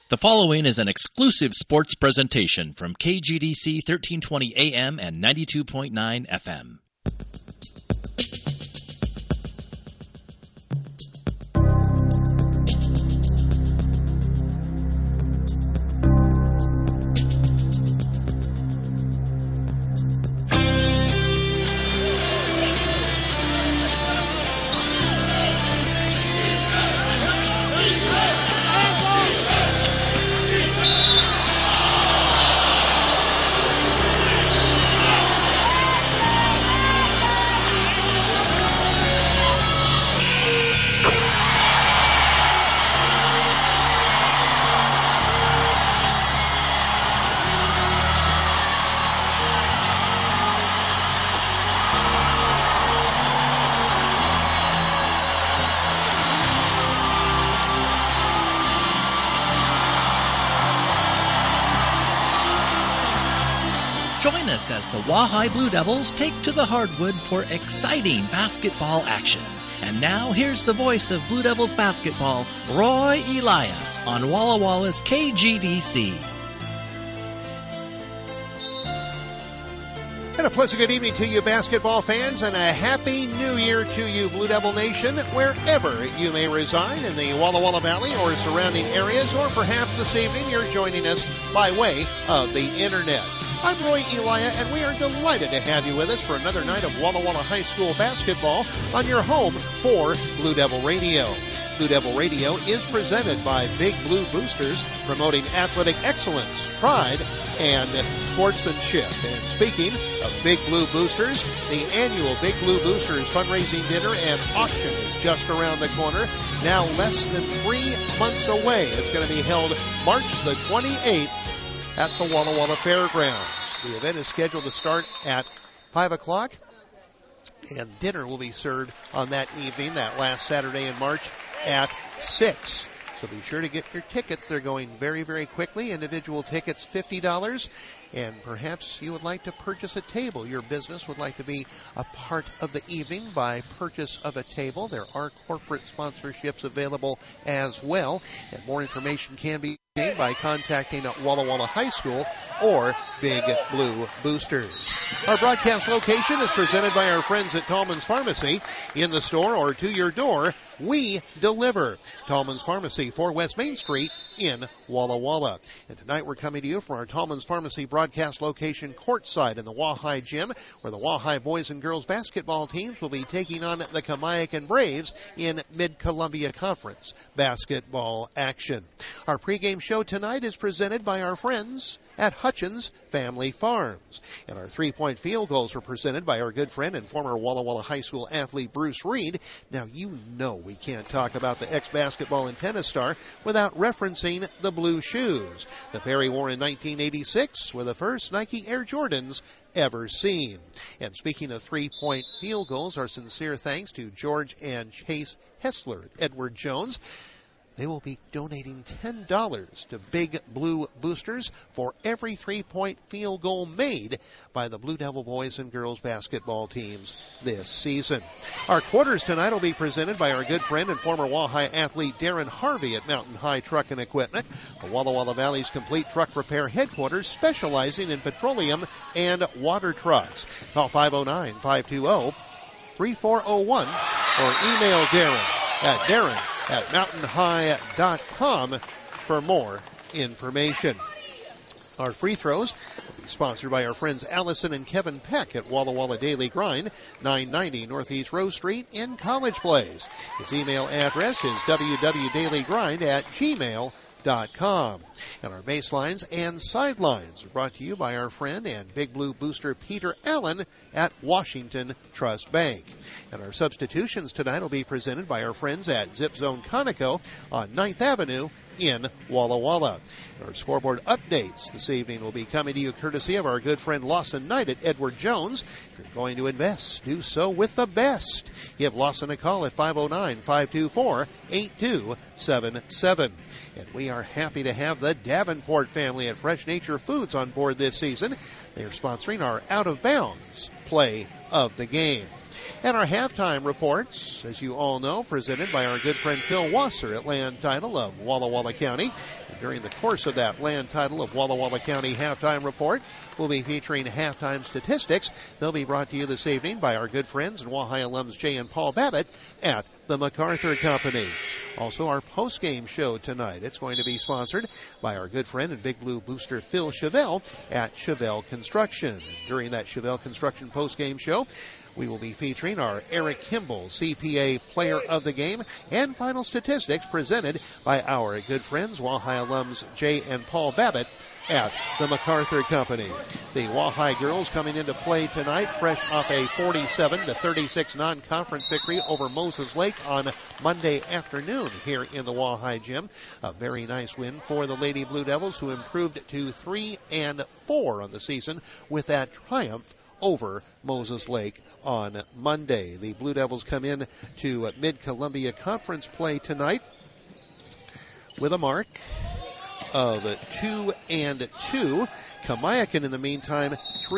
The following is an exclusive sports presentation from KGDC 1320 AM and 92.9 FM. Join us as the Wahai Blue Devils take to the hardwood for exciting basketball action. And now, here's the voice of Blue Devils basketball, Roy Elia, on Walla Walla's KGDC. And a pleasant good evening to you, basketball fans, and a happy new year to you, Blue Devil Nation, wherever you may reside in the Walla Walla Valley or surrounding areas, or perhaps this evening you're joining us by way of the internet. I'm Roy Elia, and we are delighted to have you with us for another night of Walla Walla High School basketball on your home for Blue Devil Radio. Blue Devil Radio is presented by Big Blue Boosters, promoting athletic excellence, pride, and sportsmanship. And speaking of Big Blue Boosters, the annual Big Blue Boosters fundraising dinner and auction is just around the corner, now less than 3 months away. It's going to be held March the 28th at the Walla Walla Fairgrounds. The event is scheduled to start at 5 o'clock, and dinner will be served on that evening, that last Saturday in March, at 6. So be sure to get your tickets. They're going very, very quickly. Individual tickets, $50. And perhaps you would like to purchase a table. Your business would like to be a part of the evening by purchase of a table. There are corporate sponsorships available as well. And more information can be gained by contacting Walla Walla High School or Big Blue Boosters. Our broadcast location is presented by our friends at Tallman's Pharmacy. In the store or to your door, we deliver. Tallman's Pharmacy, 4 West Main Street in Walla Walla. And tonight we're coming to you from our Tallman's Pharmacy broadcast location courtside in the Wahai Gym, where the Wahai boys and girls basketball teams will be taking on the Kamiakan Braves in Mid-Columbia Conference basketball action. Our pregame show tonight is presented by our friends at Hutchins Family Farms. And our three-point field goals were presented by our good friend and former Walla Walla High School athlete Bruce Reed. Now, you know we can't talk about the ex-basketball and tennis star without referencing the blue shoes. The pair he wore in 1986 were the first Nike Air Jordans ever seen. And speaking of three-point field goals, our sincere thanks to George and Chase Hessler, Edward Jones. They will be donating $10 to Big Blue Boosters for every three-point field goal made by the Blue Devil boys and girls basketball teams this season. Our quarters tonight will be presented by our good friend and former Wahai athlete Darren Harvey at Mountain High Truck and Equipment, the Walla Walla Valley's complete truck repair headquarters, specializing in petroleum and water trucks. Call 509-520-3401 or email Darren at mountainhigh.com for more information. Our free throws will be sponsored by our friends Allison and Kevin Peck at Walla Walla Daily Grind, 990 Northeast Rose Street in College Place. His email address is www.dailygrind@gmail.com. And our baselines and sidelines are brought to you by our friend and Big Blue Booster Peter Allen at Washington Trust Bank. And our substitutions tonight will be presented by our friends at Zip Zone Conoco on 9th Avenue in Walla Walla. Our scoreboard updates this evening will be coming to you courtesy of our good friend Lawson Knight at Edward Jones. If you're going to invest, do so with the best. Give Lawson a call at 509-524-8277. And we are happy to have the Davenport family at Fresh Nature Foods on board this season. They are sponsoring our Out of Bounds play of the game. And our halftime reports, as you all know, presented by our good friend Phil Wasser at Land Title of Walla Walla County. And During the course of that land title of Walla Walla County Halftime Report, we'll be featuring halftime statistics. They'll be brought to you this evening by our good friends and Wahai alums Jay and Paul Babbitt at the MacArthur Company. Also, our post-game show tonight. It's going to be sponsored by our good friend and Big Blue booster Phil Chevelle at Chevelle Construction. During that Chevelle Construction post-game show, we will be featuring our Eric Kimball CPA Player of the Game and final statistics presented by our good friends, Wahai alums Jay and Paul Babbitt at the MacArthur Company. The Wahai girls coming into play tonight fresh off a 47-36 non-conference victory over Moses Lake on Monday afternoon here in the Wahai Gym. A very nice win for the Lady Blue Devils, who improved to 3-4 on the season with that triumph over Moses Lake on Monday. The Blue Devils come in to Mid-Columbia Conference play tonight with a mark of 2-2. Kamiakin, in the meantime,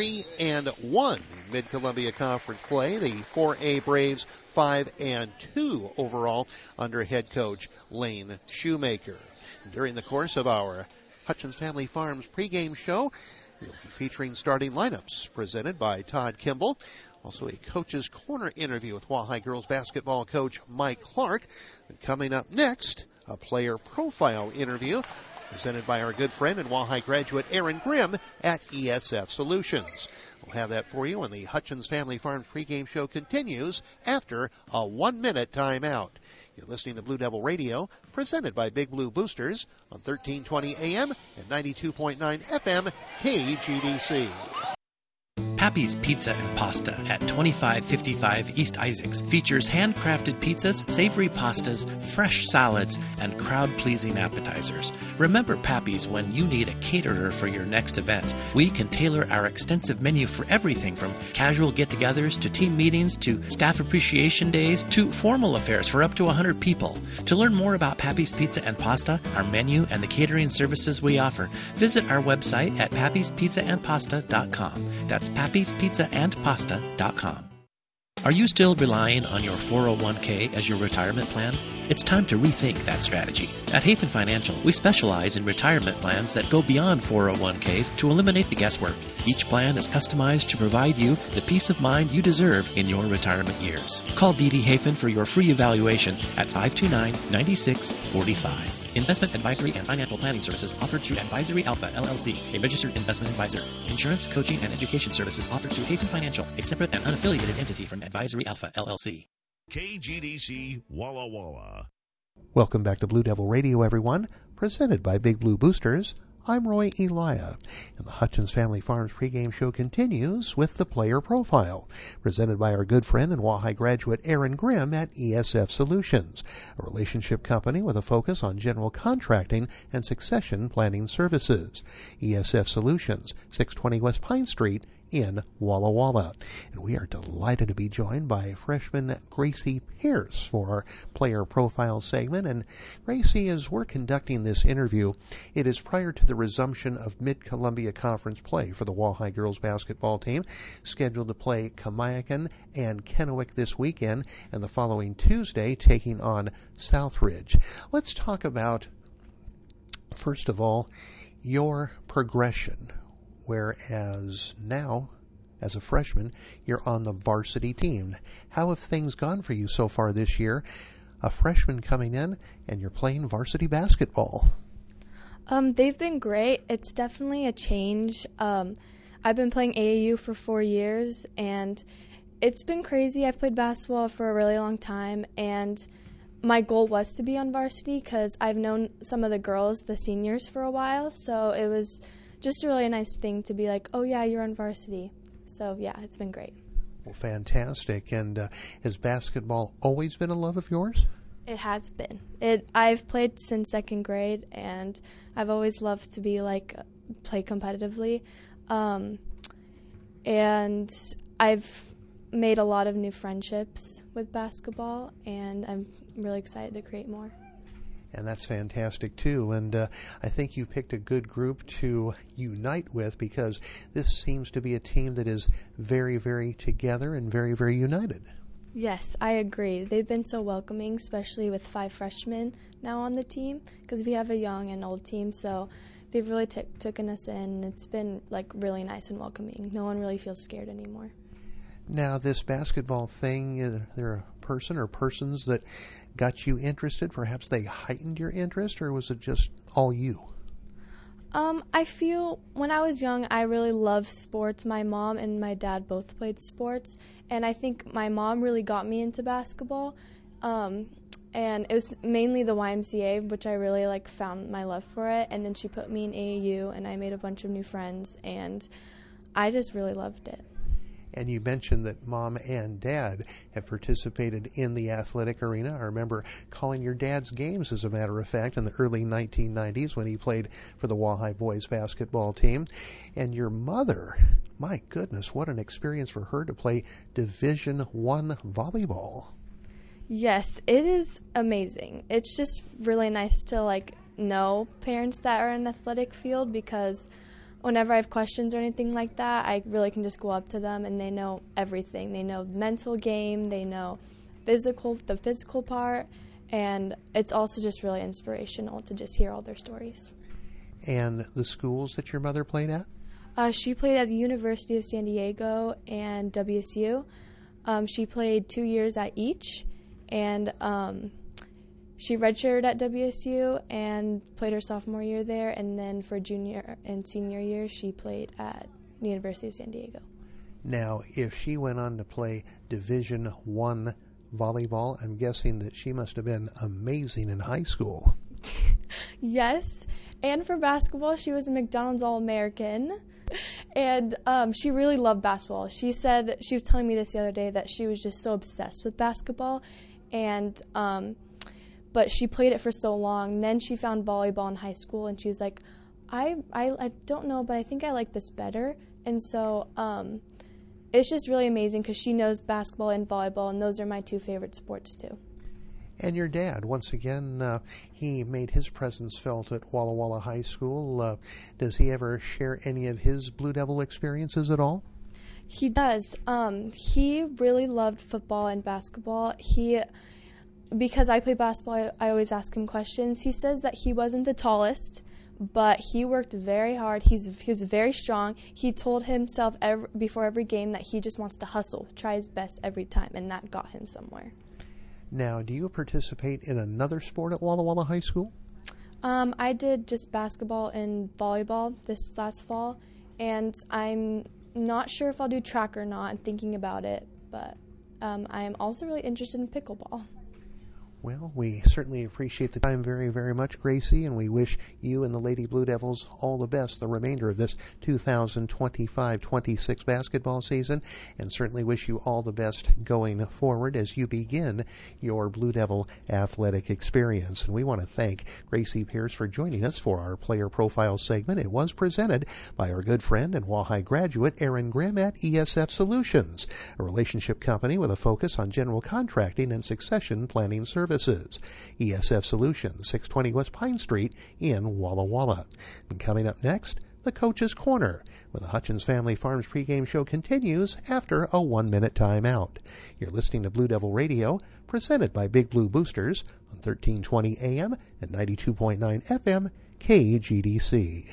3-1 in Mid-Columbia Conference play. The 4A Braves 5-2 overall under head coach Lane Shoemaker. During the course of our Hutchins Family Farms pregame show, we'll be featuring starting lineups presented by Todd Kimball. Also a Coach's Corner interview with Wahai girls basketball coach Mike Clark. And coming up next, a player profile interview presented by our good friend and Wahai graduate Aaron Grimm at ESF Solutions. We'll have that for you when the Hutchins Family Farms pregame show continues after a 1-minute timeout. You're listening to Blue Devil Radio, presented by Big Blue Boosters on 1320 AM and 92.9 FM KGDC. Pappy's Pizza and Pasta at 2555 East Isaacs features handcrafted pizzas, savory pastas, fresh salads, and crowd-pleasing appetizers. Remember Pappy's when you need a caterer for your next event. We can tailor our extensive menu for everything from casual get-togethers to team meetings to staff appreciation days to formal affairs for up to 100 people. To learn more about Pappy's Pizza and Pasta, our menu, and the catering services we offer, visit our website at pappyspizzaandpasta.com. That's pappyspizzaandpasta.com. Are you still relying on your 401k as your retirement plan? It's time to rethink that strategy. At Hafen Financial, we specialize in retirement plans that go beyond 401ks to eliminate the guesswork. Each plan is customized to provide you the peace of mind you deserve in your retirement years. Call D.D. Hafen for your free evaluation at 529-9645. Investment advisory and financial planning services offered through Advisory Alpha, LLC, a registered investment advisor. Insurance, coaching, and education services offered through Hafen Financial, a separate and unaffiliated entity from Advisory Alpha, LLC. KGDC Walla Walla. Welcome back to Blue Devil Radio, everyone. Presented by Big Blue Boosters. I'm Roy Elia, and the Hutchins Family Farms pregame show continues with the player profile, presented by our good friend and Wahai graduate Aaron Grimm at ESF Solutions, a relationship company with a focus on general contracting and succession planning services. ESF Solutions, 620 West Pine Street in Walla Walla. And we are delighted to be joined by freshman Gracie Pierce for our player profile segment. And Gracie, as we're conducting this interview, it is prior to the resumption of Mid-Columbia Conference play for the Wahai girls basketball team, scheduled to play Kamiakin and Kennewick this weekend, and the following Tuesday taking on Southridge. Let's talk about, first of all, your progression. Whereas now, as a freshman, you're on the varsity team. How have things gone for you so far this year? A freshman coming in, and you're playing varsity basketball. They've been great. It's definitely a change. I've been playing AAU for 4 years, and it's been crazy. I've played basketball for a really long time, and my goal was to be on varsity because I've known some of the girls, the seniors, for a while, so it was just a really nice thing to be like, oh yeah, you're on varsity. So yeah, it's been great. Well, fantastic. And has basketball always been a love of yours? It has been. I've played since second grade, and I've always loved to be play competitively. And I've made a lot of new friendships with basketball, and I'm really excited to create more. And that's fantastic, too. And I think you picked a good group to unite with, because this seems to be a team that is very, very together and very, very united. Yes, I agree. They've been so welcoming, especially with 5 freshmen now on the team, because we have a young and old team, so they've really taken us in. It's been really nice and welcoming. No one really feels scared anymore. Now, this basketball thing, is there a person or persons that got you interested? Perhaps they heightened your interest, or was it just all you? I feel when I was young, I really loved sports. My mom and my dad both played sports, and I think my mom really got me into basketball. And it was mainly the YMCA, which I really found my love for it. And then she put me in AAU, and I made a bunch of new friends, and I just really loved it. And you mentioned that Mom and Dad have participated in the athletic arena. I remember calling your dad's games, as a matter of fact, in the early 1990s when he played for the Wahai boys basketball team. And your mother, my goodness, what an experience for her to play Division I volleyball. Yes, it is amazing. It's just really nice to know parents that are in the athletic field, because whenever I have questions or anything like that, I really can just go up to them and they know everything. They know the mental game, they know the physical part, and it's also just really inspirational to just hear all their stories. And the schools that your mother played at? She played at the University of San Diego and WSU. She played 2 years at each, and she redshirted at WSU and played her sophomore year there, and then for junior and senior year, she played at the University of San Diego. Now, if she went on to play Division I volleyball, I'm guessing that she must have been amazing in high school. Yes, and for basketball, she was a McDonald's All-American, and she really loved basketball. She said, she was telling me this the other day, that she was just so obsessed with basketball, and but she played it for so long. Then she found volleyball in high school, and she was like, I don't know, but I think I like this better. And so it's just really amazing, because she knows basketball and volleyball, and those are my 2 favorite sports too. And your dad, once again, he made his presence felt at Walla Walla High School. Does he ever share any of his Blue Devil experiences at all? He does. He really loved football and basketball. Because I play basketball, I always ask him questions. He says that he wasn't the tallest, but he worked very hard. He was very strong. He told himself before every game that he just wants to hustle, try his best every time, and that got him somewhere. Now, do you participate in another sport at Walla Walla High School? I did just basketball and volleyball this last fall, and I'm not sure if I'll do track or not. I'm thinking about it, but I am also really interested in pickleball. Well, we certainly appreciate the time very, very much, Gracie, and we wish you and the Lady Blue Devils all the best the remainder of this 2025-26 basketball season, and certainly wish you all the best going forward as you begin your Blue Devil athletic experience. And we want to thank Gracie Pierce for joining us for our Player Profile segment. It was presented by our good friend and Wahai graduate Aaron Grimm at ESF Solutions, a relationship company with a focus on general contracting and succession planning services. ESF Solutions, 620 West Pine Street in Walla Walla. And coming up next, the Coach's Corner, when the Hutchins Family Farms pregame show continues after a 1-minute timeout. You're listening to Blue Devil Radio, presented by Big Blue Boosters on 1320 AM and 92.9 FM KGDC.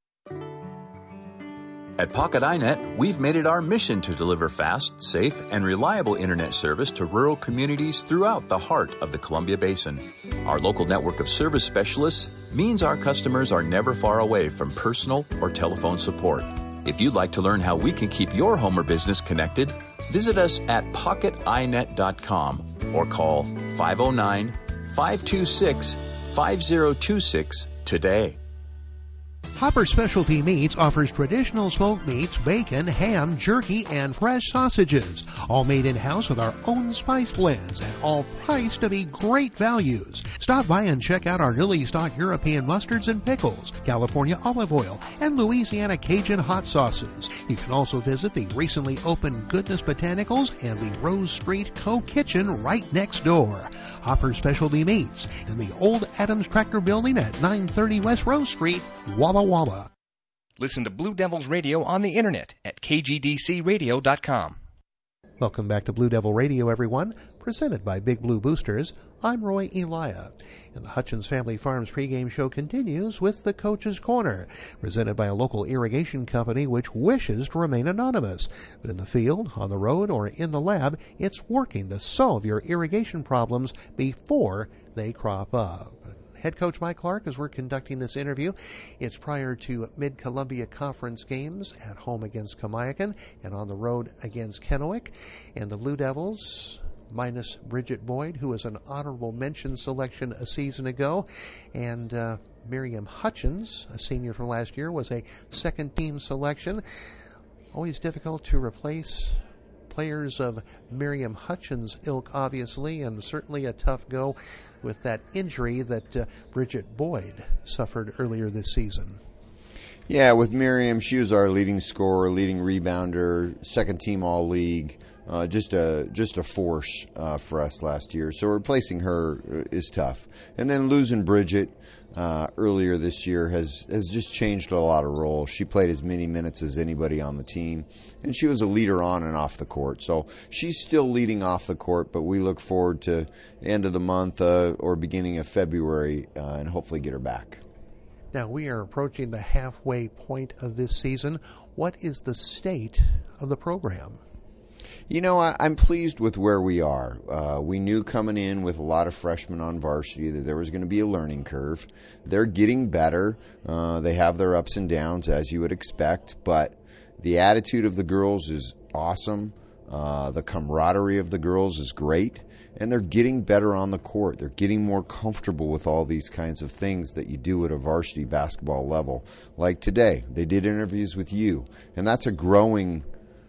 At Pocket iNet, we've made it our mission to deliver fast, safe, and reliable internet service to rural communities throughout the heart of the Columbia Basin. Our local network of service specialists means our customers are never far away from personal or telephone support. If you'd like to learn how we can keep your home or business connected, visit us at pocketinet.com or call 509-526-5026 today. Hopper Specialty Meats offers traditional smoked meats, bacon, ham, jerky, and fresh sausages, all made in-house with our own spice blends and all priced to be great values. Stop by and check out our newly stocked European mustards and pickles, California olive oil, and Louisiana Cajun hot sauces. You can also visit the recently opened Goodness Botanicals and the Rose Street Co-Kitchen right next door. Hopper Specialty Meats in the old Adams Tractor Building at 930 West Rose Street, Walla Walla. Listen to Blue Devils Radio on the internet at kgdcradio.com. Welcome back to Blue Devil Radio, everyone. Presented by Big Blue Boosters, I'm Roy Elia. And the Hutchins Family Farms pregame show continues with the Coach's Corner, presented by a local irrigation company which wishes to remain anonymous. But in the field, on the road, or in the lab, it's working to solve your irrigation problems before they crop up. Head coach Mike Clark, as we're conducting this interview, it's prior to Mid-Columbia Conference games at home against Kamiakin and on the road against Kennewick. And the Blue Devils, minus Bridget Boyd, who was an honorable mention selection a season ago, and Miriam Hutchins, a senior from last year, was a second-team selection. Always difficult to replace players of Miriam Hutchins' ilk, obviously, and certainly a tough go with that injury that Bridget Boyd suffered earlier this season. Yeah, with Miriam, she was our leading scorer, leading rebounder, second-team All-League, just a force for us last year. So replacing her is tough. And then losing Bridget earlier this year has just changed a lot of roles. She played as many minutes as anybody on the team, and she was a leader on and off the court. So she's still leading off the court, but we look forward to the end of the month or beginning of February and hopefully get her back. Now, we are approaching the halfway point of this season. What is the state of the program? You know, I'm pleased with where we are. We knew coming in with a lot of freshmen on varsity that there was going to be a learning curve. They're getting better. They have their ups and downs, as you would expect, but the attitude of the girls is awesome. The camaraderie of the girls is great, and they're getting better on the court. They're getting more comfortable with all these kinds of things that you do at a varsity basketball level. Like today, they did interviews with you, and that's a growing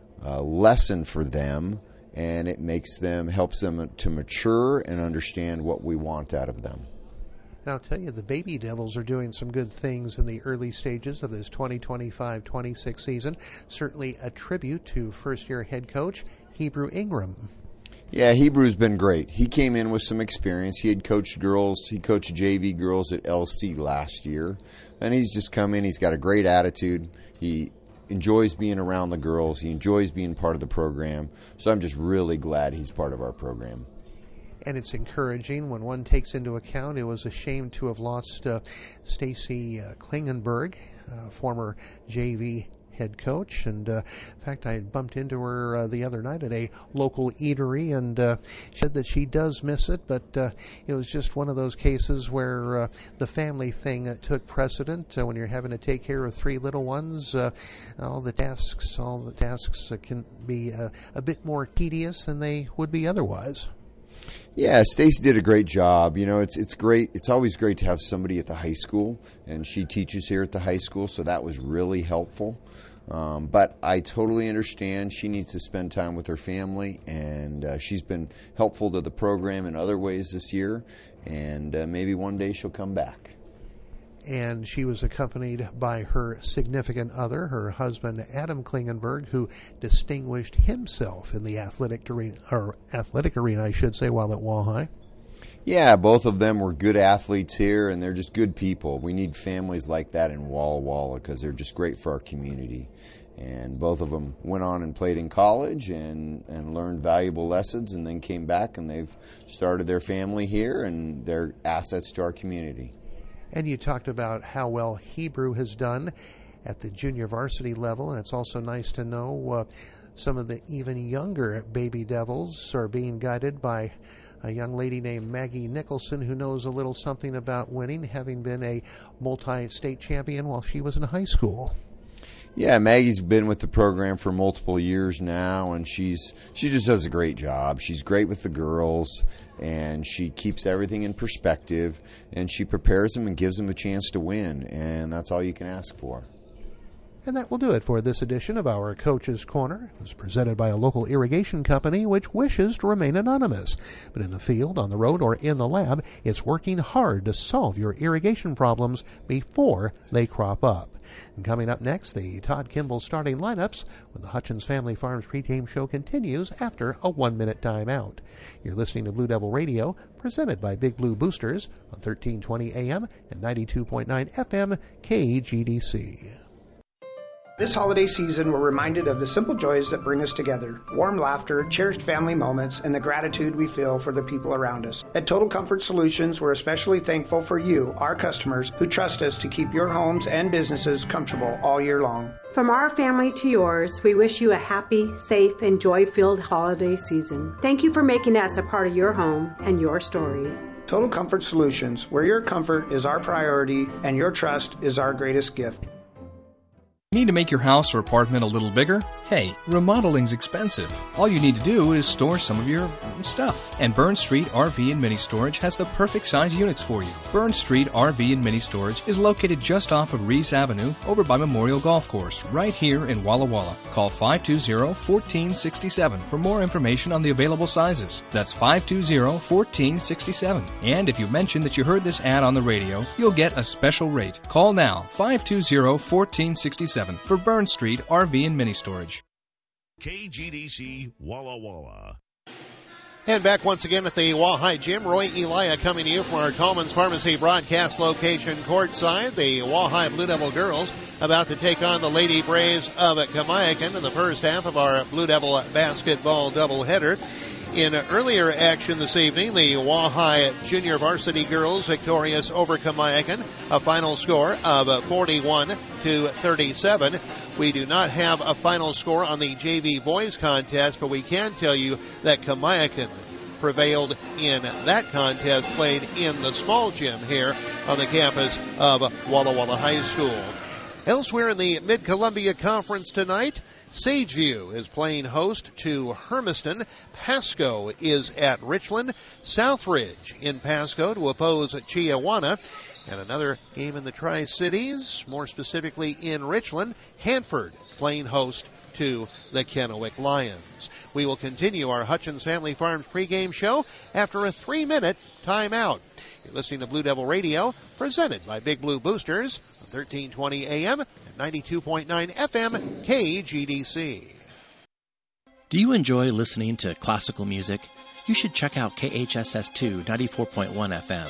lesson for them, and it helps them to mature and understand what we want out of them. Now, I'll tell you, the Baby Devils are doing some good things in the early stages of this 2025-26 season. Certainly a tribute to first-year head coach Hebrew Ingram. Yeah, Hebrew's been great. He came in with some experience. He had coached girls. He coached JV girls at LC last year, and he's just come in. He's got a great attitude. He enjoys being around the girls. He enjoys being part of the program. So I'm just really glad he's part of our program. And it's encouraging when one takes into account it was a shame to have lost Stacy Klingenberg, former JV head coach. And in fact, I bumped into her the other night at a local eatery, and she said that she does miss it, but it was just one of those cases where the family thing took precedent. When you're having to take care of three little ones, all the tasks can be a bit more tedious than they would be otherwise. Yeah, Stacy did a great job. You know, it's great. It's always great to have somebody at the high school, and she teaches here at the high school, so that was really helpful. But I totally understand she needs to spend time with her family, and she's been helpful to the program in other ways this year, and maybe one day she'll come back. And she was accompanied by her significant other, her husband Adam Klingenberg, who distinguished himself in the athletic arena, I should say, while at Walleye. Yeah, both of them were good athletes here, and they're just good people. We need families like that in Walla Walla because they're just great for our community. And both of them went on and played in college and learned valuable lessons, and then came back, and they've started their family here, and they're assets to our community. And you talked about how well Hebrew has done at the junior varsity level, and it's also nice to know some of the even younger Baby Devils are being guided by a young lady named Maggie Nicholson, who knows a little something about winning, having been a multi-state champion while she was in high school. Yeah, Maggie's been with the program for multiple years now, and she just does a great job. She's great with the girls, and she keeps everything in perspective, and she prepares them and gives them a chance to win, and that's all you can ask for. And that will do it for this edition of our Coach's Corner. It was presented by a local irrigation company which wishes to remain anonymous. But in the field, on the road, or in the lab, it's working hard to solve your irrigation problems before they crop up. And coming up next, the Todd Kimball starting lineups when the Hutchins Family Farms pregame show continues after a 1-minute timeout. You're listening to Blue Devil Radio, presented by Big Blue Boosters on 1320 AM and 92.9 FM KGDC. This holiday season, we're reminded of the simple joys that bring us together, warm laughter, cherished family moments, and the gratitude we feel for the people around us. At Total Comfort Solutions, we're especially thankful for you, our customers, who trust us to keep your homes and businesses comfortable all year long. From our family to yours, we wish you a happy, safe, and joy-filled holiday season. Thank you for making us a part of your home and your story. Total Comfort Solutions, where your comfort is our priority and your trust is our greatest gift. Need to make your house or apartment a little bigger? Hey, remodeling's expensive. All you need to do is store some of your stuff. And Burn Street RV and Mini Storage has the perfect size units for you. Burn Street RV and Mini Storage is located just off of Reese Avenue over by Memorial Golf Course, right here in Walla Walla. Call 520-1467 for more information on the available sizes. That's 520-1467. And if you mention that you heard this ad on the radio, you'll get a special rate. Call now, 520-1467 for Burn Street RV and Mini Storage. KGDC Walla Walla. And back once again at the Wahai Gym, Roy Elia coming to you from our Coleman's Pharmacy broadcast location courtside. The Wahai Blue Devil girls about to take on the Lady Braves of Kamiakin in the first half of our Blue Devil basketball doubleheader. In earlier action this evening, the Wahai Junior Varsity girls victorious over Kamiakin, a final score of 41-37. We do not have a final score on the JV boys contest, but we can tell you that Kamiakin prevailed in that contest played in the small gym here on the campus of Walla Walla High School. Elsewhere in the Mid-Columbia Conference tonight, Sageview is playing host to Hermiston. Pasco is at Richland. Southridge in Pasco to oppose Chiawana. And another game in the Tri-Cities, more specifically in Richland, Hanford playing host to the Kennewick Lions. We will continue our Hutchins Family Farms pregame show after a 3-minute timeout. You're listening to Blue Devil Radio, presented by Big Blue Boosters, 1320 AM and 92.9 FM, KGDC. Do you enjoy listening to classical music? You should check out KHSS2 94.1 FM.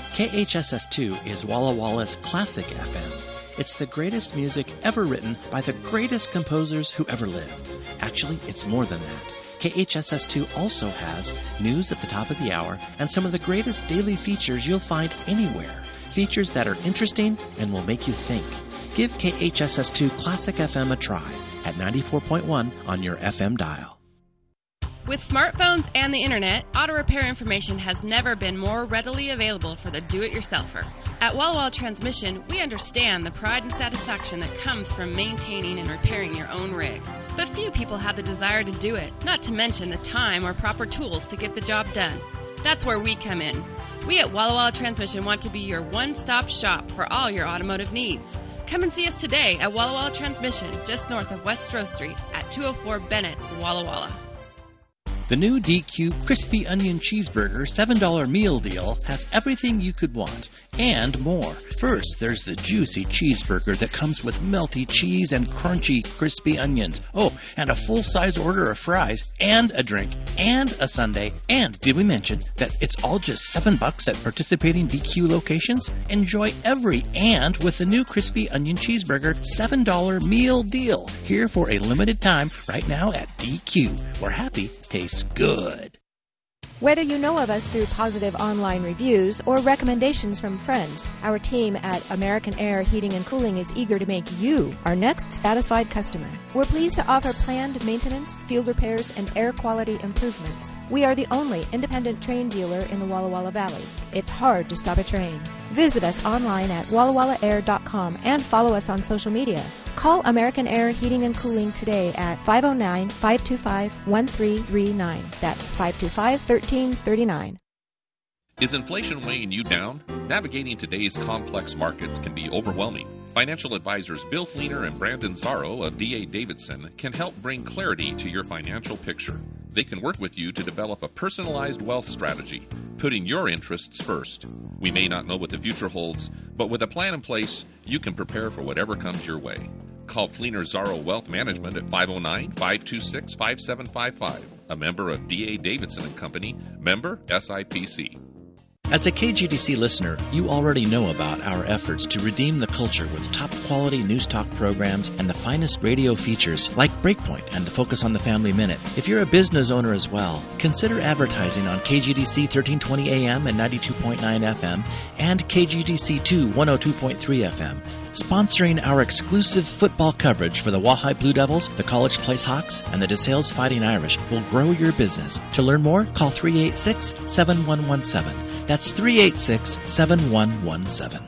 KHSS2 is Walla Walla's classic FM. It's the greatest music ever written by the greatest composers who ever lived. Actually, it's more than that. KHSS2 also has news at the top of the hour and some of the greatest daily features you'll find anywhere. Features that are interesting and will make you think. Give KHSS2 Classic FM a try at 94.1 on your FM dial. With smartphones and the internet, auto repair information has never been more readily available for the do-it-yourselfer. At Walla Walla Transmission, we understand the pride and satisfaction that comes from maintaining and repairing your own rig. But few people have the desire to do it, not to mention the time or proper tools to get the job done. That's where we come in. We at Walla Walla Transmission want to be your one-stop shop for all your automotive needs. Come and see us today at Walla Walla Transmission, just north of West Stroh Street at 204 Bennett, Walla Walla. The new DQ Crispy Onion Cheeseburger $7 meal deal has everything you could want and more. First, there's the juicy cheeseburger that comes with melty cheese and crunchy crispy onions. Oh, and a full-size order of fries and a drink and a sundae. And did we mention that it's all just $7 at participating DQ locations? Enjoy every and with the new Crispy Onion Cheeseburger $7 meal deal. Here for a limited time right now at DQ, where happy tastes good. Whether you know of us through positive online reviews or recommendations from friends, our team at American Air Heating and Cooling is eager to make you our next satisfied customer. We're pleased to offer planned maintenance, field repairs, and air quality improvements. We are the only independent train dealer in the Walla Walla Valley. It's hard to stop a train. Visit us online at wallawallaair.com and follow us on social media. Call American Air Heating and Cooling today at 509-525-1339. That's 525-1339. Is inflation weighing you down? Navigating today's complex markets can be overwhelming. Financial advisors Bill Fleener and Brandon Zaro of D.A. Davidson can help bring clarity to your financial picture. They can work with you to develop a personalized wealth strategy, putting your interests first. We may not know what the future holds, but with a plan in place, you can prepare for whatever comes your way. Call Fleener Zaro Wealth Management at 509-526-5755, a member of D.A. Davidson & Company, member SIPC. As a KGDC listener, you already know about our efforts to redeem the culture with top-quality news talk programs and the finest radio features like Breakpoint and the Focus on the Family Minute. If you're a business owner as well, consider advertising on KGDC 1320 AM and 92.9 FM and KGDC 102.3 FM. Sponsoring our exclusive football coverage for the Wahai Blue Devils, the College Place Hawks, and the DeSales Fighting Irish will grow your business. To learn more, call 386-7117. That's 386-7117.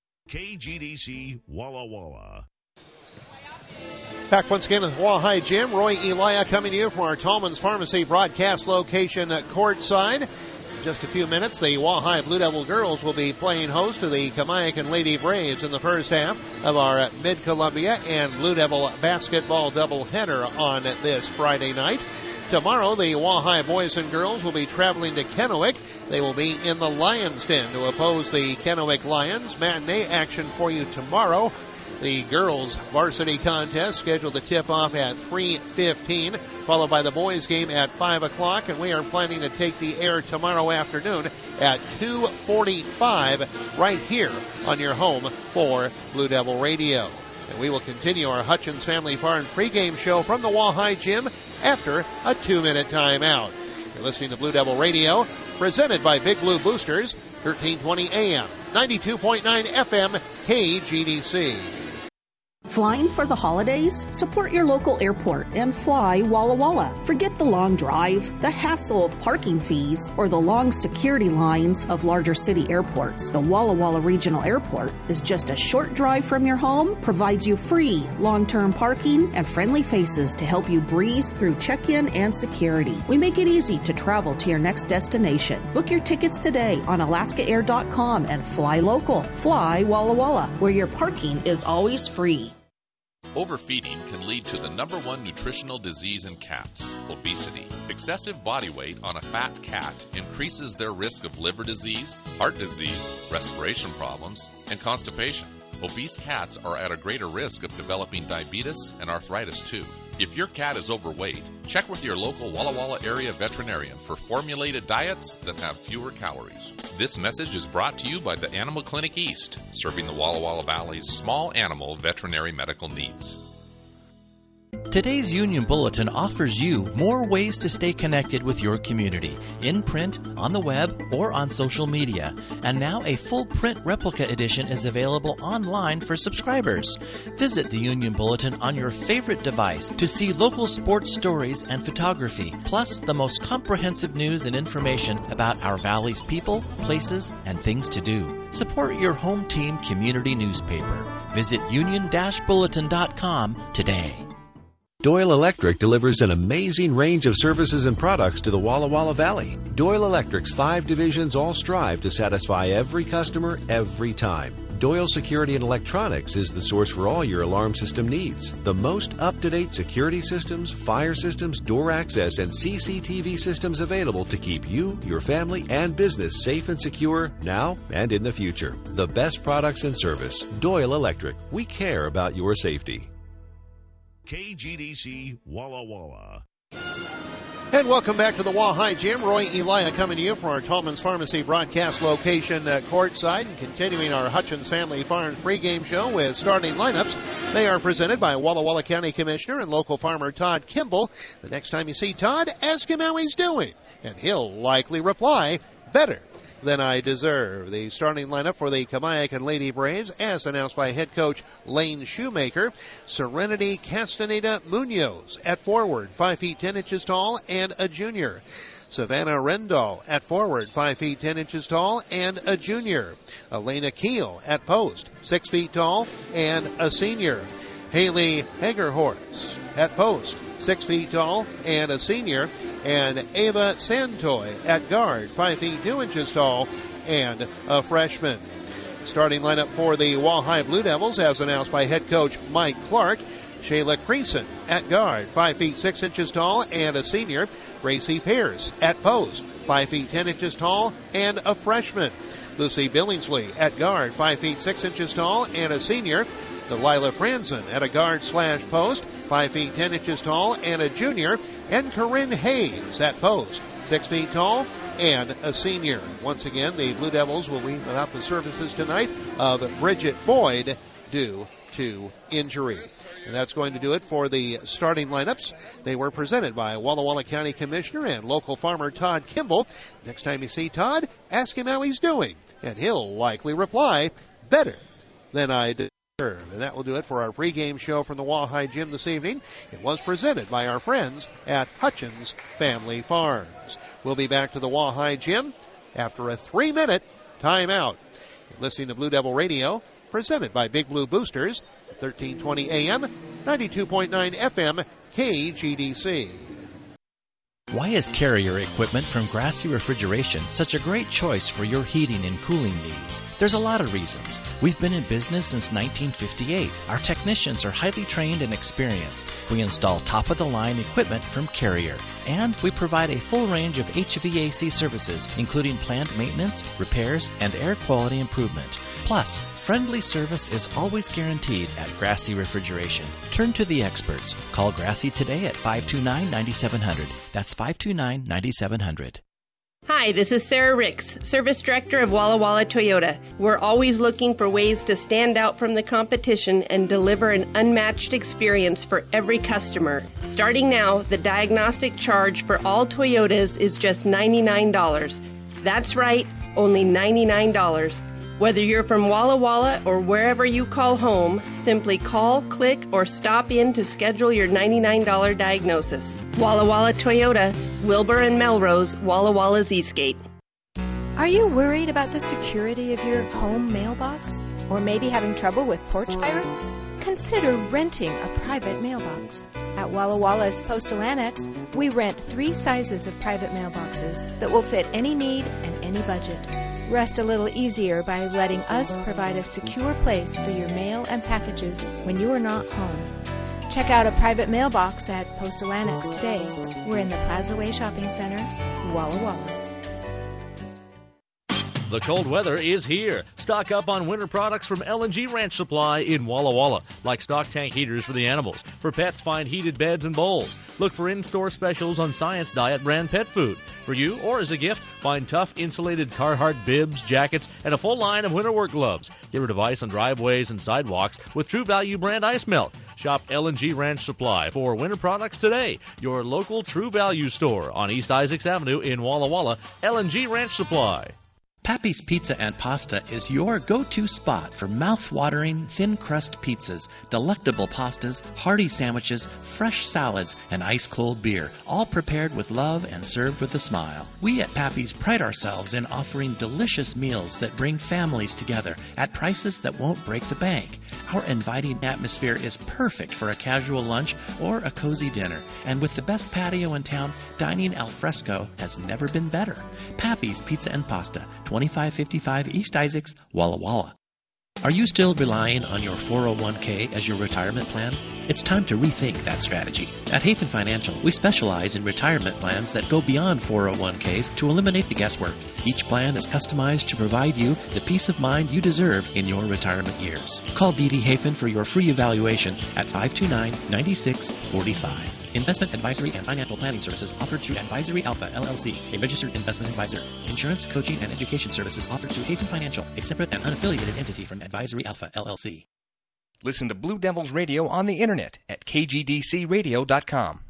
KGDC Walla Walla. Back once again at the Wahai Gym. Roy Elia coming to you from our Tallman's Pharmacy broadcast location at courtside. In just a few minutes, the Wahai Blue Devil girls will be playing host to the Kamiakin Lady Braves in the first half of our Mid-Columbia and Blue Devil basketball doubleheader on this Friday night. Tomorrow, the Wahai boys and girls will be traveling to Kennewick. They will be in the Lions Den to oppose the Kennewick Lions. Matinee action for you tomorrow. The girls' varsity contest scheduled to tip off at 3:15, followed by the boys' game at 5 o'clock, and we are planning to take the air tomorrow afternoon at 2:45 right here on your home for Blue Devil Radio. And we will continue our Hutchins Family Farm pregame show from the Wahai Gym after a 2-minute timeout. You're listening to Blue Devil Radio, presented by Big Blue Boosters, 1320 AM, 92.9 FM, KGDC. Flying for the holidays? Support your local airport and fly Walla Walla. Forget the long drive, the hassle of parking fees, or the long security lines of larger city airports. The Walla Walla Regional Airport is just a short drive from your home, provides you free long-term parking and friendly faces to help you breeze through check-in and security. We make it easy to travel to your next destination. Book your tickets today on alaskaair.com and fly local. Fly Walla Walla, where your parking is always free. Overfeeding can lead to the number one nutritional disease in cats, obesity. Excessive body weight on a fat cat increases their risk of liver disease, heart disease, respiration problems, and constipation. Obese cats are at a greater risk of developing diabetes and arthritis too. If your cat is overweight, check with your local Walla Walla area veterinarian for formulated diets that have fewer calories. This message is brought to you by the Animal Clinic East, serving the Walla Walla Valley's small animal veterinary medical needs. Today's Union Bulletin offers you more ways to stay connected with your community, in print, on the web, or on social media. And now a full print replica edition is available online for subscribers. Visit the Union Bulletin on your favorite device to see local sports stories and photography, plus the most comprehensive news and information about our valley's people, places, and things to do. Support your home team community newspaper. Visit union-bulletin.com today. Doyle Electric delivers an amazing range of services and products to the Walla Walla Valley. Doyle Electric's 5 divisions all strive to satisfy every customer every time. Doyle Security and Electronics is the source for all your alarm system needs. The most up-to-date security systems, fire systems, door access, and CCTV systems available to keep you, your family, and business safe and secure now and in the future. The best products and service. Doyle Electric. We care about your safety. KGDC Walla Walla. And welcome back to the Wahai Gym. Roy Elia coming to you from our Tallman's Pharmacy broadcast location at courtside, and continuing our Hutchins Family Farms pregame show with starting lineups. They are presented by Walla Walla County Commissioner and local farmer Todd Kimball. The next time you see Todd, ask him how he's doing, and he'll likely reply, better than I deserve. The starting lineup for the Kamiakin Lady Braves, as announced by head coach Lane Shoemaker: Serenity Castaneda Munoz at forward, 5 feet 10 inches tall and a junior. Savannah Rendall at forward, 5 feet 10 inches tall and a junior. Elena Keel at post, 6 feet tall and a senior. Haley Hagerhorst at post, 6 feet tall and a senior. And Ava Santoy at guard, 5 feet 2 inches tall and a freshman. Starting lineup for the Wahai Blue Devils, as announced by head coach Mike Clark: Shayla Creason at guard, 5 feet 6 inches tall and a senior. Gracie Pierce at post, 5 feet 10 inches tall and a freshman. Lucy Billingsley at guard, 5 feet 6 inches tall and a senior. Delilah Franzen at a guard/post, 5 feet 10 inches tall and a junior. And Corinne Hayes at post, 6 feet tall, and a senior. Once again, the Blue Devils will be without the services tonight of Bridget Boyd due to injury. And that's going to do it for the starting lineups. They were presented by Walla Walla County Commissioner and local farmer Todd Kimball. Next time you see Todd, ask him how he's doing, and he'll likely reply, better than I deserve. And that will do it for our pregame show from the Walleye Gym this evening. It was presented by our friends at Hutchins Family Farms. We'll be back to the Walleye Gym after a 3-minute timeout. You're listening to Blue Devil Radio, presented by Big Blue Boosters, 1320 AM, 92.9 FM, KGDC. Why is Carrier equipment from Grassy Refrigeration such a great choice for your heating and cooling needs? There's a lot of reasons. We've been in business since 1958. Our technicians are highly trained and experienced. We install top-of-the-line equipment from Carrier. And we provide a full range of HVAC services, including plant maintenance, repairs, and air quality improvement. Plus, friendly service is always guaranteed at Grassy Refrigeration. Turn to the experts. Call Grassy today at 529-9700. That's 529-9700. Hi, this is Sarah Ricks, Service Director of Walla Walla Toyota. We're always looking for ways to stand out from the competition and deliver an unmatched experience for every customer. Starting now, the diagnostic charge for all Toyotas is just $99. That's right, only $99. Whether you're from Walla Walla or wherever you call home, simply call, click, or stop in to schedule your $99 diagnosis. Walla Walla Toyota, Wilbur and Melrose, Walla Walla's Eastgate. Are you worried about the security of your home mailbox? Or maybe having trouble with porch pirates? Consider renting a private mailbox. At Walla Walla's Postal Annex, we rent 3 sizes of private mailboxes that will fit any need and any budget. Rest a little easier by letting us provide a secure place for your mail and packages when you are not home. Check out a private mailbox at Postal Annex today. We're in the Plaza Way Shopping Center, Walla Walla. The cold weather is here. Stock up on winter products from L&G Ranch Supply in Walla Walla, like stock tank heaters for the animals. For pets, find heated beds and bowls. Look for in-store specials on Science Diet brand pet food. For you or as a gift, find tough insulated Carhartt bibs, jackets, and a full line of winter work gloves. Get rid of ice on driveways and sidewalks with True Value brand ice melt. Shop L&G Ranch Supply for winter products today. Your local True Value store on East Isaacs Avenue in Walla Walla. L&G Ranch Supply. Pappy's Pizza and Pasta is your go-to spot for mouth-watering, thin-crust pizzas, delectable pastas, hearty sandwiches, fresh salads, and ice-cold beer, all prepared with love and served with a smile. We at Pappy's pride ourselves in offering delicious meals that bring families together at prices that won't break the bank. Our inviting atmosphere is perfect for a casual lunch or a cozy dinner, and with the best patio in town, dining al fresco has never been better. Pappy's Pizza and Pasta, 2555 East Isaacs, Walla Walla. Are you still relying on your 401k as your retirement plan? It's time to rethink that strategy. At Hafen Financial, we specialize in retirement plans that go beyond 401ks to eliminate the guesswork. Each plan is customized to provide you the peace of mind you deserve in your retirement years. Call BD Hafen for your free evaluation at 529-9645. Investment advisory and financial planning services offered through Advisory Alpha, LLC, a registered investment advisor. Insurance, coaching, and education services offered through Hafen Financial, a separate and unaffiliated entity from Advisory Alpha, LLC. Listen to Blue Devils Radio on the internet at kgdcradio.com.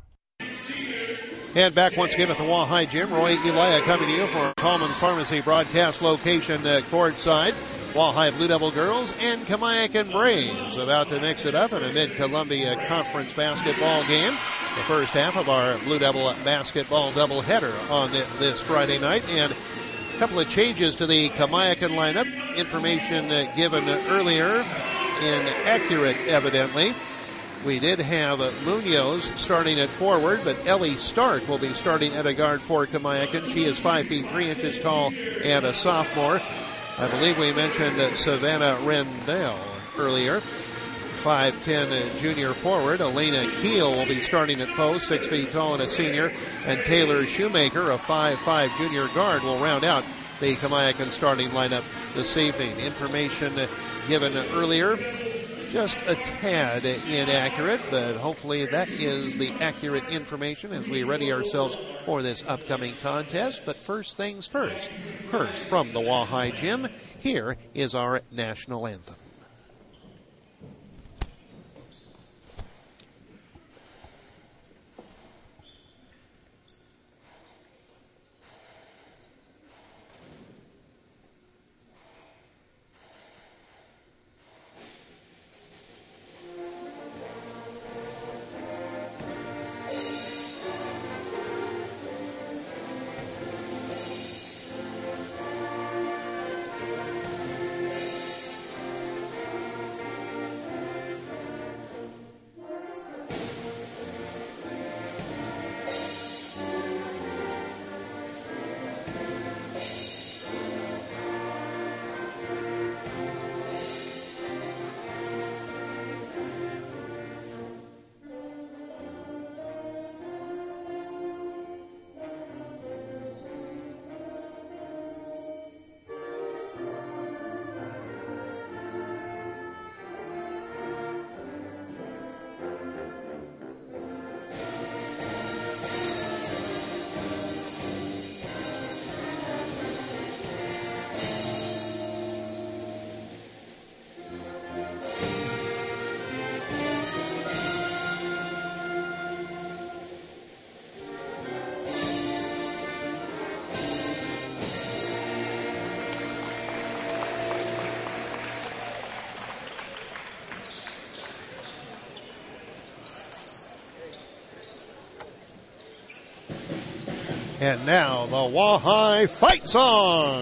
And back once again at the Walleye Gym, Roy Elia coming to you for Tallman's Pharmacy broadcast location courtside. Walleye Blue Devil girls and Kamiakin Braves about to mix it up in a Mid-Columbia Conference basketball game. The first half of our Blue Devil basketball doubleheader on this Friday night. And a couple of changes to the Kamiakin lineup. Information given earlier inaccurate, evidently. We did have Munoz starting at forward, but Ellie Stark will be starting at a guard for Kamiakin. She is 5 feet 3 inches tall and a sophomore. I believe we mentioned Savannah Rendell earlier. 5'10" junior forward. Elena Keel will be starting at post, 6 feet tall and a senior. And Taylor Shoemaker, a 5'5" junior guard, will round out the Kamiakin starting lineup this evening. Information given earlier just a tad inaccurate, but hopefully that is the accurate information as we ready ourselves for this upcoming contest. But first things first. First, from the Wahai Gym, here is our national anthem. And now the Wahai Fight Song.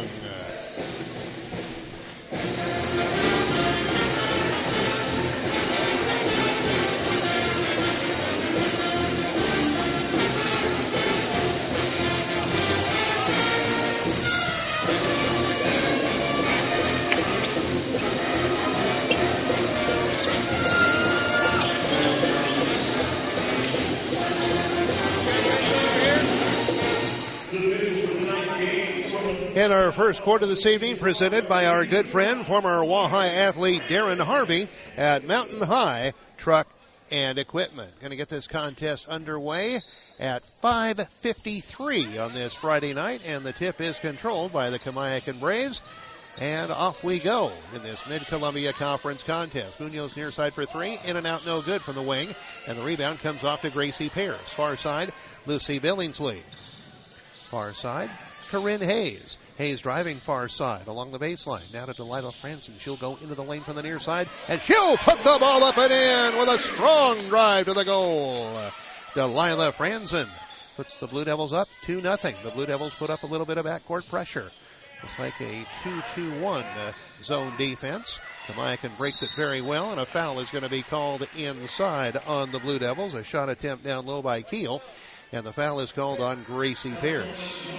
In our first quarter this evening, presented by our good friend, former Wahai athlete Darren Harvey at Mountain High Truck and Equipment. Going to get this contest underway at 5:53 on this Friday night, and the tip is controlled by the Kamiakin Braves. And off we go in this Mid-Columbia Conference contest. Munoz near side for three, in and out, no good from the wing, and the rebound comes off to Gracie Pierce. Far side, Lucy Billingsley. Far side, Corinne Hayes. Hayes driving far side along the baseline. Now to Delilah Franson. She'll go into the lane from the near side, and she'll put the ball up and in with a strong drive to the goal. Delilah Franson puts the Blue Devils up 2-0. The Blue Devils put up a little bit of backcourt pressure. It's like a 2-2-1 zone defense. Kamiakin breaks it very well, and a foul is going to be called inside on the Blue Devils. A shot attempt down low by Keel, and the foul is called on Gracie Pierce.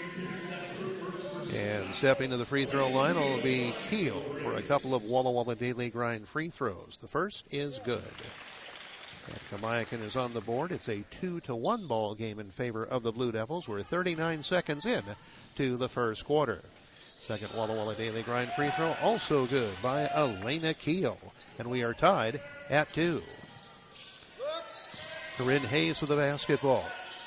And stepping to the free throw line will be Keel for a couple of Walla Walla Daily Grind free throws. The first is good. And Kamiakin is on the board. It's a 2-1 ball game in favor of the Blue Devils. We're 39 seconds in to the first quarter. Second Walla Walla Daily Grind free throw, also good by Elena Keel. And we are tied at 2. Corinne Hayes with the basketball.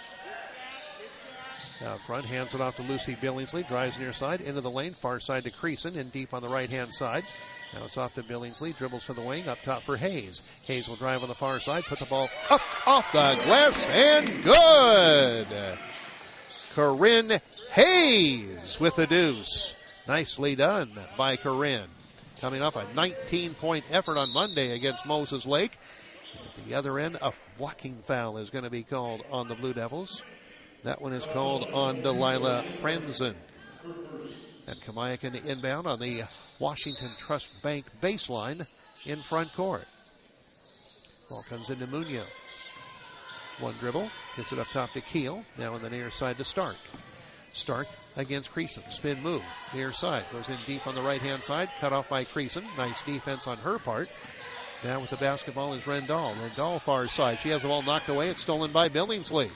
Out front, hands it off to Lucy Billingsley, drives near side, into the lane, far side to Creason, in deep on the right-hand side. Now it's off to Billingsley, dribbles to the wing, up top for Hayes. Hayes will drive on the far side, put the ball up off the glass, and good! Corinne Hayes with the deuce. Nicely done by Corinne. Coming off a 19-point effort on Monday against Moses Lake. And at the other end, a blocking foul is going to be called on the Blue Devils. That one is called on Delilah Franzen. And Kamiakin inbound on the Washington Trust Bank baseline in front court. Ball comes into Munoz. One dribble, gets it up top to Keel. Now on the near side to Stark. Stark against Creason. Spin move, near side. Goes in deep on the right-hand side. Cut off by Creason. Nice defense on her part. Now with the basketball is Rendall. Rendall far side. She has the ball knocked away. It's stolen by Billingsley.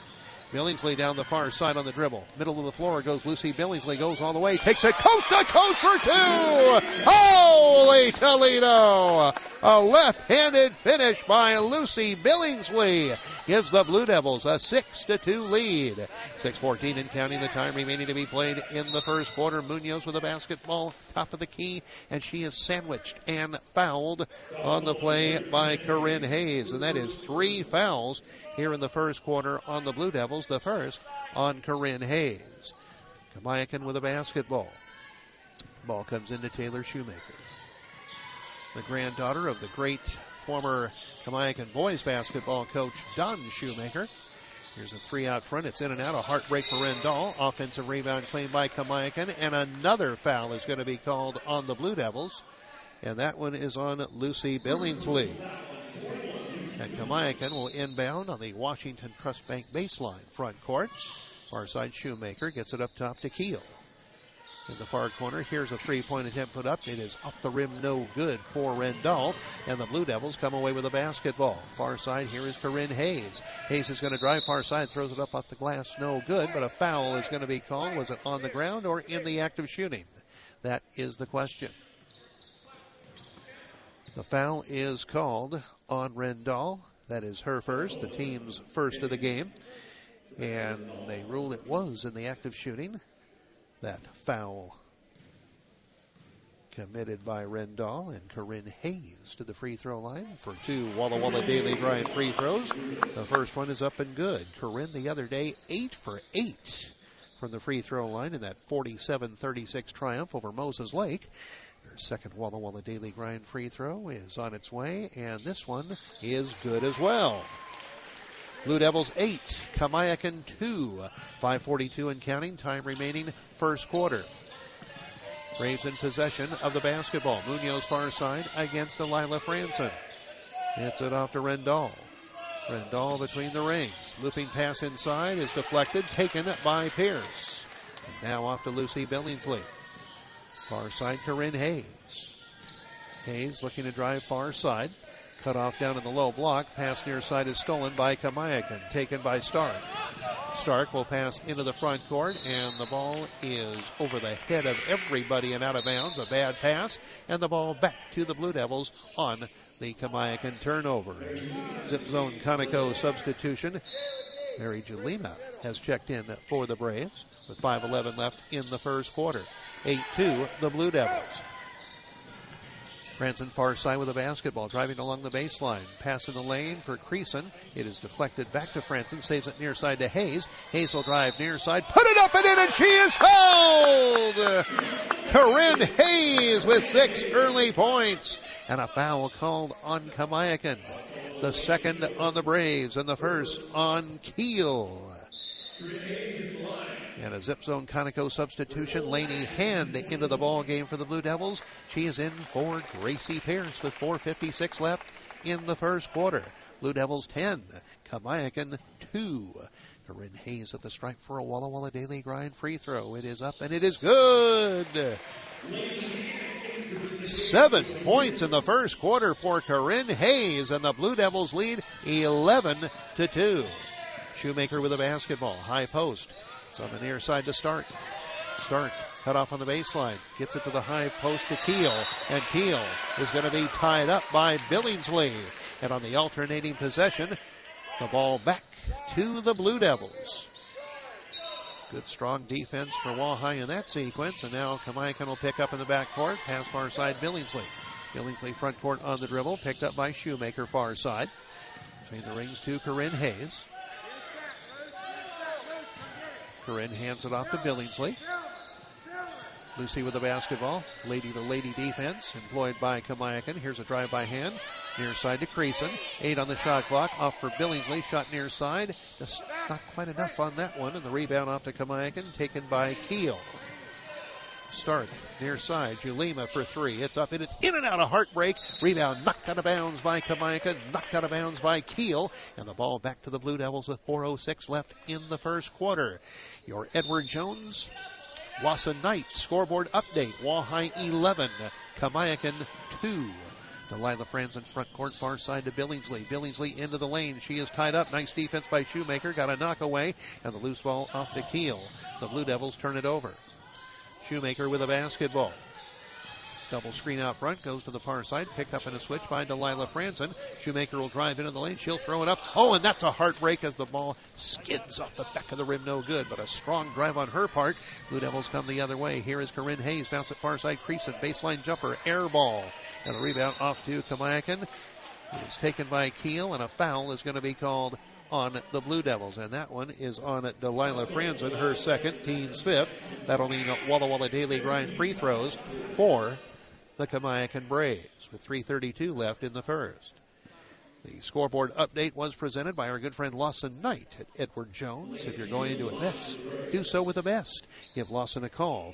Billingsley down the far side on the dribble. Middle of the floor goes Lucy Billingsley, goes all the way, takes it coast to coast for two! Holy Toledo! A left-handed finish by Lucy Billingsley gives the Blue Devils a 6-2 lead. 6:14 and counting, the time remaining to be played in the first quarter. Munoz with a basketball, top of the key, and she is sandwiched and fouled on the play by Corinne Hayes. And that is 3 fouls here in the first quarter on the Blue Devils, the first on Corinne Hayes. Kamiakin with a basketball. Ball comes into Taylor Shoemaker, the granddaughter of the great former Kamiakin boys basketball coach Don Shoemaker. Here's a 3 out front. It's in and out. A heartbreak for Rendall. Offensive rebound claimed by Kamiakin. And another foul is going to be called on the Blue Devils. And that one is on Lucy Billingsley. And Kamiakin will inbound on the Washington Trust Bank baseline front court. Far side Shoemaker gets it up top to Keel. In the far corner, here's a 3-point attempt put up. It is off the rim, no good for Rendall. And the Blue Devils come away with a basketball. Far side, here is Corinne Hayes. Hayes is going to drive far side, throws it up off the glass, no good. But a foul is going to be called. Was it on the ground or in the act of shooting? That is the question. The foul is called on Rendall. That is her first, the team's first of the game. And they rule it was in the act of shooting. That foul committed by Rendall, and Corinne Hayes to the free throw line for 2 Walla Walla Daily Grind free throws. The first one is up and good. Corinne the other day 8 for 8 from the free throw line in that 47-36 triumph over Moses Lake. Her second Walla Walla Daily Grind free throw is on its way, and this one is good as well. Blue Devils 8, Kamiakin 2, 5:42 and counting, time remaining, first quarter. Braves in possession of the basketball. Munoz far side against Delilah Franson. Hits it off to Rendall. Rendall between the rings. Looping pass inside is deflected, taken by Pierce. And now off to Lucy Billingsley. Far side, Corinne Hayes. Hayes looking to drive far side. Cut off down in the low block. Pass near side is stolen by Kamiakin. Taken by Stark. Stark will pass into the front court, and the ball is over the head of everybody and out of bounds. A bad pass, and the ball back to the Blue Devils on the Kamiakin turnover. Zip zone Conoco substitution. Mary Julima has checked in for the Braves with 5:11 left in the first quarter. 8-2, the Blue Devils. Franson far side with a basketball, driving along the baseline. Pass in the lane for Creason. It is deflected back to Franson, saves it near side to Hayes. Hayes will drive near side, put it up and in, and she is fouled! Corinne Hayes with 6 early points. And a foul called on Kamiakin. The second on the Braves, and the first on Keel. And a zip zone Conoco substitution. Laney Hand into the ball game for the Blue Devils. She is in for Gracie Pierce with 4:56 left in the first quarter. Blue Devils 10, Kamiakin 2. Corinne Hayes at the stripe for a Walla Walla Daily Grind free throw. It is up and it is good. 7 points in the first quarter for Corinne Hayes, and the Blue Devils lead 11-2. Shoemaker with a basketball, high post. It's on the near side to Stark. Stark cut off on the baseline. Gets it to the high post to Keel. And Keel is going to be tied up by Billingsley. And on the alternating possession, the ball back to the Blue Devils. Good strong defense for Wahai in that sequence. And now Kamiakin will pick up in the backcourt. Pass far side Billingsley. Billingsley front court on the dribble. Picked up by Shoemaker far side. Between the rings to Corinne Hayes. Corinne hands it off to Billingsley. Lucy with the basketball. Lady-to-lady defense employed by Kamiakin. Here's a drive by hand. Near side to Creason. 8 on the shot clock. Off for Billingsley. Shot near side. Just not quite enough on that one. And the rebound off to Kamiakin. Taken by Keel. Stark near side. Julima for 3. It's up and it's in and out of heartbreak. Rebound knocked out of bounds by Kamiakin. Knocked out of bounds by Keel. And the ball back to the Blue Devils with 4:06 left in the first quarter. Your Edward Jones, Wassa Knights scoreboard update. Wahai 11, Kamiakin 2. Delilah Franzen front court, far side to Billingsley. Billingsley into the lane. She is tied up. Nice defense by Shoemaker. Got a knock away, and the loose ball off to Keel. The Blue Devils turn it over. Shoemaker with a basketball. Double screen out front, goes to the far side, picked up in a switch by Delilah Franzen. Shoemaker will drive into the lane, she'll throw it up. Oh, and that's a heartbreak as the ball skids off the back of the rim, no good, but a strong drive on her part. Blue Devils come the other way. Here is Corinne Hayes, bounce at far side, Creason, baseline jumper, air ball. And the rebound off to Kamiakin. It is taken by Keel, and a foul is going to be called on the Blue Devils, and that one is on Delilah Franzen, her second, team's fifth. That'll mean Walla Walla Daily Grind free throws for the Kamiakin Braves with 3:32 left in the first. The scoreboard update was presented by our good friend Lawson Knight at Edward Jones. If you're going to invest, do so with the best. Give Lawson a call,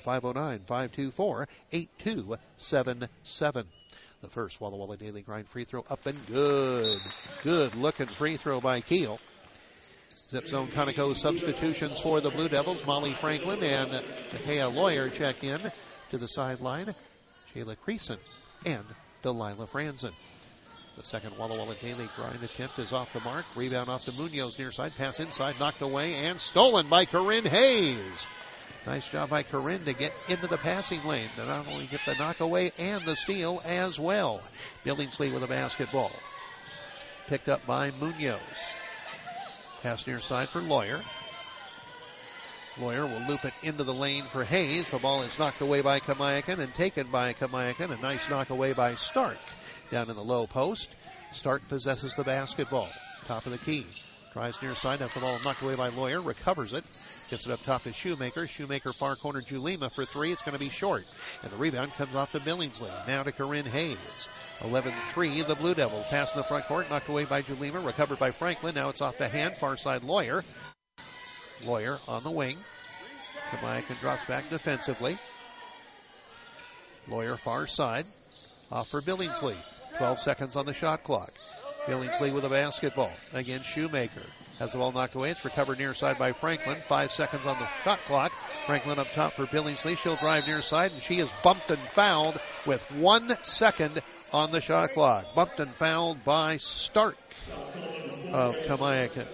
509-524-8277. The first Walla Walla Daily Grind free throw up and good. Good looking free throw by Keel. Zip Zone Conoco substitutions for the Blue Devils. Molly Franklin and Tahea Lawyer check in to the sideline. Shayla Creason and Delilah Franzen. The second Walla Walla Daily Grind attempt is off the mark. Rebound off to Munoz near side. Pass inside, knocked away and stolen by Corinne Hayes. Nice job by Corinne to get into the passing lane to not only get the knock away and the steal as well. Billingsley with a basketball. Picked up by Munoz. Pass near side for Lawyer. Lawyer will loop it into the lane for Hayes. The ball is knocked away by Kamiakin and taken by Kamiakin. A nice knock away by Stark down in the low post. Stark possesses the basketball. Top of the key. Drives near side, has the ball knocked away by Lawyer, recovers it. Gets it up top to Shoemaker. Shoemaker far corner Julema for three. It's going to be short. And the rebound comes off to Billingsley. Now to Corinne Hayes. 11-3, the Blue Devils. Pass in the front court, knocked away by Julema, recovered by Franklin. Now it's off to Hand, far side Lawyer. Lawyer on the wing. Kamiakin drops back defensively. Lawyer far side. Off for Billingsley. 12 seconds on the shot clock. Billingsley with a basketball. Again, Shoemaker has the ball knocked away. It's recovered near side by Franklin. 5 seconds on the shot clock. Franklin up top for Billingsley. She'll drive near side, and she is bumped and fouled with 1 second on the shot clock. Bumped and fouled by Stark of Kamiakin.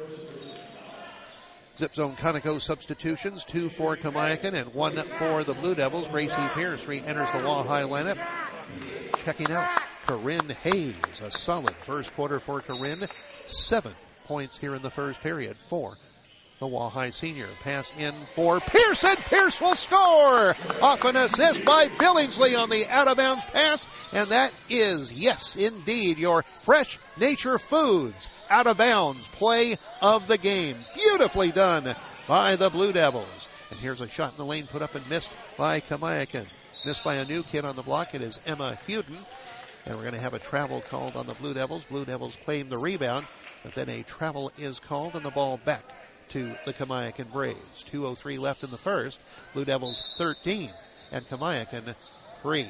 Zip Zone Conoco substitutions, 2 for Kamiakin and 1 for the Blue Devils. Gracie Pierce re-enters the Wahai lineup. Checking out Corinne Hayes. A solid first quarter for Corinne. 7 points here in the first period for the Wahai senior. Pass in for Pierce, and Pierce will score! Off an assist by Billingsley on the out-of-bounds pass, and that is, yes, indeed, your Fresh Nature Foods out-of-bounds play of the game. Beautifully done by the Blue Devils. And here's a shot in the lane put up and missed by Kamiakin. Missed by a new kid on the block. It is Emma Huden. And we're going to have a travel called on the Blue Devils. Blue Devils claim the rebound, but then a travel is called and the ball back to the Kamiakin Braves. 2:03 left in the first. Blue Devils 13 and Kamiakin 3.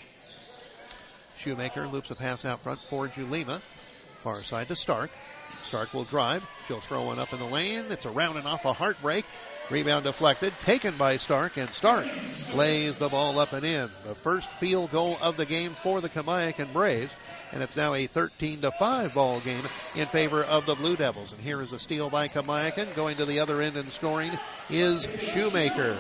Shoemaker loops a pass out front for Julema. Far side to Stark. Stark will drive. She'll throw one up in the lane. It's around and off a heartbreak. Rebound deflected, taken by Stark, and Stark lays the ball up and in. The first field goal of the game for the Kamiakin Braves, and it's now a 13-5 ball game in favor of the Blue Devils. And here is a steal by Kamiakin. Going to the other end and scoring is Shoemaker.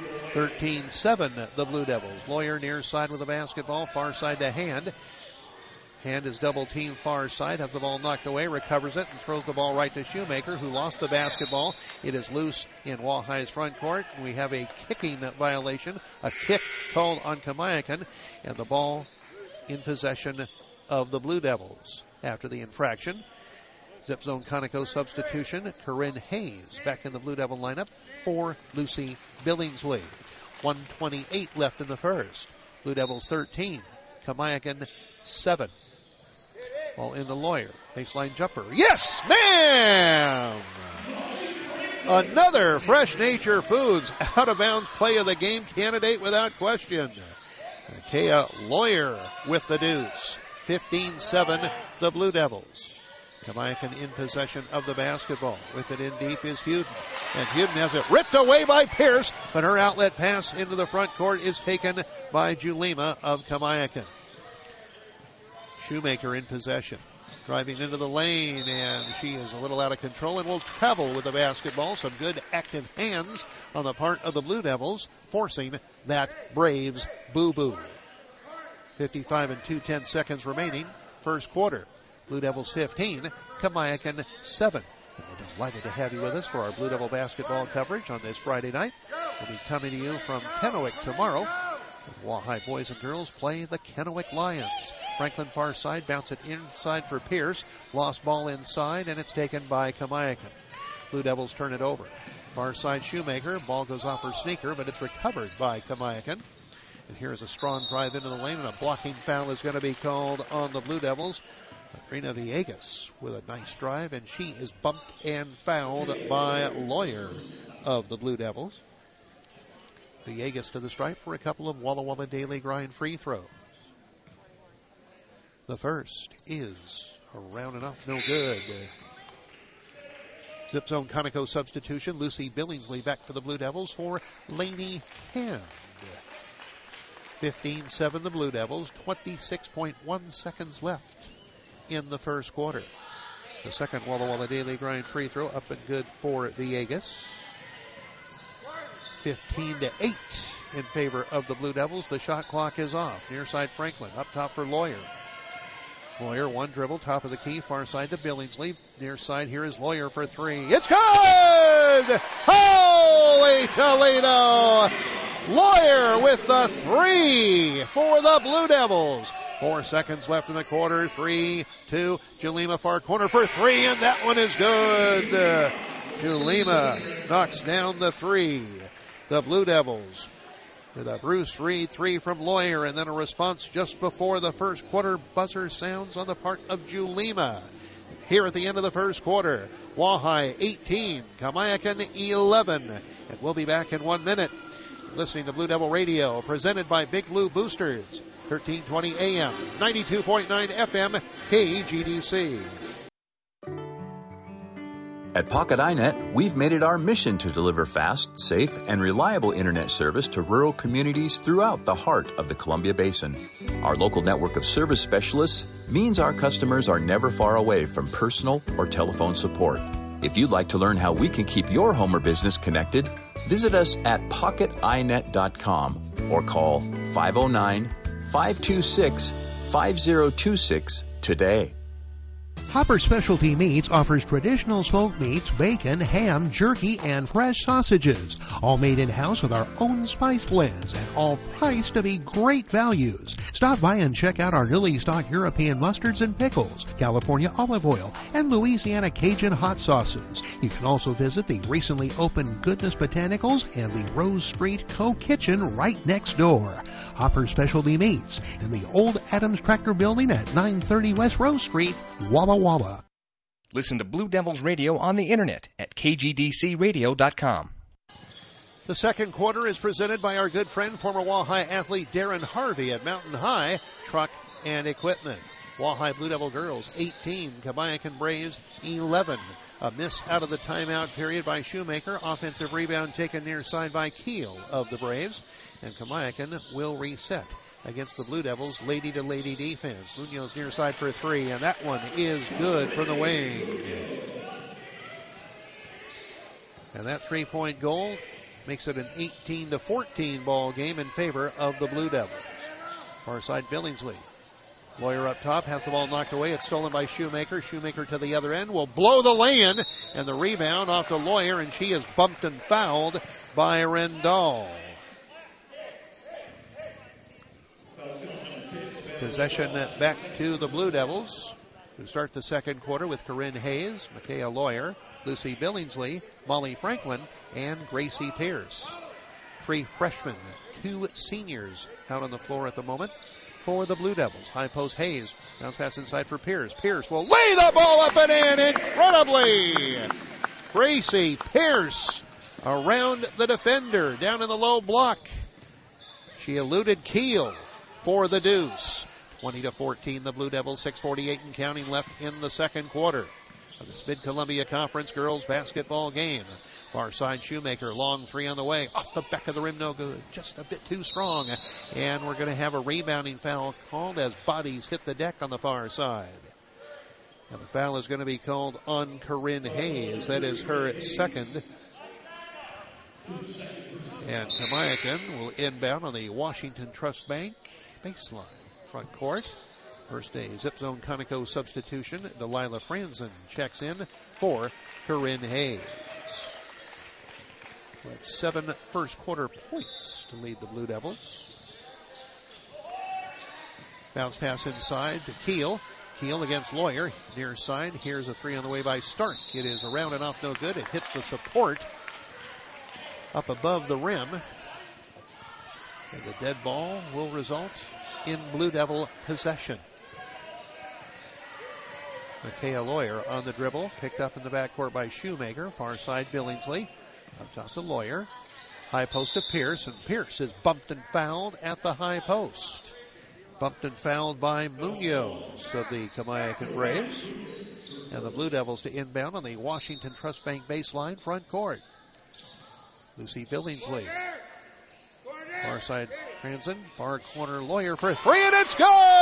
13-7, the Blue Devils. Lawyer near side with the basketball, far side to Hand. Hand is double team far side, has the ball knocked away, recovers it, and throws the ball right to Shoemaker, who lost the basketball. It is loose in Wahai's front court. We have a kicking violation, a kick called on Kamiakin, and the ball in possession of the Blue Devils. After the infraction, Zip Zone Conoco substitution, Corinne Hayes back in the Blue Devil lineup for Lucy Billingsley. 1:28 left in the first. Blue Devils 13, Kamiakin 7. Ball in the Lawyer. Baseline jumper. Yes, ma'am! Another Fresh Nature Foods out-of-bounds play of the game candidate without question. Kea Lawyer with the deuce. 15-7, the Blue Devils. Kamiakin in possession of the basketball. With it in deep is Huden. And Huden has it ripped away by Pierce, but her outlet pass into the front court is taken by Julema of Kamiakin. Shoemaker in possession. Driving into the lane, and she is a little out of control and will travel with the basketball. Some good active hands on the part of the Blue Devils, forcing that Braves boo-boo. 55 and 2/10 seconds remaining, first quarter. Blue Devils 15, Kamiakin 7. And we're delighted to have you with us for our Blue Devil basketball coverage on this Friday night. We'll be coming to you from Kennewick tomorrow. The Wahai boys and girls play the Kennewick Lions. Franklin far side, bounce it inside for Pierce. Lost ball inside, and it's taken by Kamiakin. Blue Devils turn it over. Far side Shoemaker, ball goes off her sneaker, but it's recovered by Kamiakin. And here's a strong drive into the lane, and a blocking foul is going to be called on the Blue Devils. Adrina Villegas with a nice drive, and she is bumped and fouled by Lawyer of the Blue Devils. Villegas to the stripe for a couple of Walla Walla Daily Grind free throws. The first is around and off, no good. Zip zone Conoco substitution. Lucy Billingsley back for the Blue Devils for Lainey Hand. 15-7 the Blue Devils, 26.1 seconds left in the first quarter. The second Walla Walla Daily Grind free throw up and good for Villegas. 15-8 in favor of the Blue Devils. The shot clock is off. Near side Franklin, up top for Lawyer. Lawyer, one dribble, top of the key, far side to Billingsley. Near side, here is Lawyer for three. It's good! Holy Toledo! Lawyer with the three for the Blue Devils. 4 seconds left in the quarter. 3-2. Julema far corner for three, and that one is good. Julema knocks down the three. The Blue Devils with a Bruce Reed three from Lawyer, and then a response just before the first quarter buzzer sounds on the part of Julema. Here at the end of the first quarter, Wahai 18, Kamiakin 11. And we'll be back in 1 minute. Listening to Blue Devil Radio, presented by Big Blue Boosters, 1320 AM, 92.9 FM, KGDC. At Pocket iNet, we've made it our mission to deliver fast, safe, and reliable internet service to rural communities throughout the heart of the Columbia Basin. Our local network of service specialists means our customers are never far away from personal or telephone support. If you'd like to learn how we can keep your home or business connected, visit us at pocketinet.com or call 509-526-5026 today. Hopper Specialty Meats offers traditional smoked meats, bacon, ham, jerky, and fresh sausages, all made in-house with our own spice blends and all priced to be great values. Stop by and check out our newly stocked European mustards and pickles, California olive oil, and Louisiana Cajun hot sauces. You can also visit the recently opened Goodness Botanicals and the Rose Street Co-Kitchen right next door. Hopper Specialty Meats in the old Adams Tractor Building at 930 West Rose Street, Walla Walla. Listen to Blue Devils Radio on the internet at kgdcradio.com. The second quarter is presented by our good friend, former Wahai athlete Darren Harvey at Mountain High Truck and Equipment. Wahai Blue Devil girls 18, Kamiakin Braves 11. A miss out of the timeout period by Shoemaker. Offensive rebound taken near side by Keel of the Braves. And Kamiakin will reset against the Blue Devils' lady-to-lady defense. Munoz near side for three, and that one is good for the wing. And that three-point goal makes it an 18-14 ball game in favor of the Blue Devils. Far side Billingsley. Lawyer up top, has the ball knocked away. It's stolen by Shoemaker. Shoemaker to the other end will blow the lay-in, and the rebound off to Lawyer, and she is bumped and fouled by Rendall. Possession back to the Blue Devils, who start the second quarter with Corinne Hayes, Micaiah Lawyer, Lucy Billingsley, Molly Franklin, and Gracie Pierce. 3 freshmen, 2 seniors out on the floor at the moment for the Blue Devils. High post Hayes, bounce pass inside for Pierce. Pierce will lay the ball up and in incredibly. Gracie Pierce around the defender, down in the low block. She eluded Keel for the deuce. 20-14, the Blue Devils, 6:48 and counting left in the second quarter of this Mid-Columbia Conference girls basketball game. Far side, Shoemaker, long three on the way. Off the back of the rim, no good. Just a bit too strong. And we're going to have a rebounding foul called as bodies hit the deck on the far side. And the foul is going to be called on Corinne Hayes. That is her second. And Kamiakin will inbound on the Washington Trust Bank baseline. Front court. First a Zip Zone Conoco substitution. Delilah Franzen checks in for Corinne Hayes. With 7 first quarter points to lead the Blue Devils. Bounce pass inside to Keel. Keel against Lawyer. Near side. Here's a three on the way by Stark. It is around and off, no good. It hits the support up above the rim. And the dead ball will result in Blue Devil possession. Micaiah Lawyer on the dribble. Picked up in the backcourt by Shoemaker. Far side, Billingsley. Up top to Lawyer. High post to Pierce, and Pierce is bumped and fouled at the high post. Bumped and fouled by Munoz of the Kamiakin Braves. And the Blue Devils to inbound on the Washington Trust Bank baseline front court. Lucy Billingsley. Far side, Franzen. Far corner, Lawyer for three, and it's good!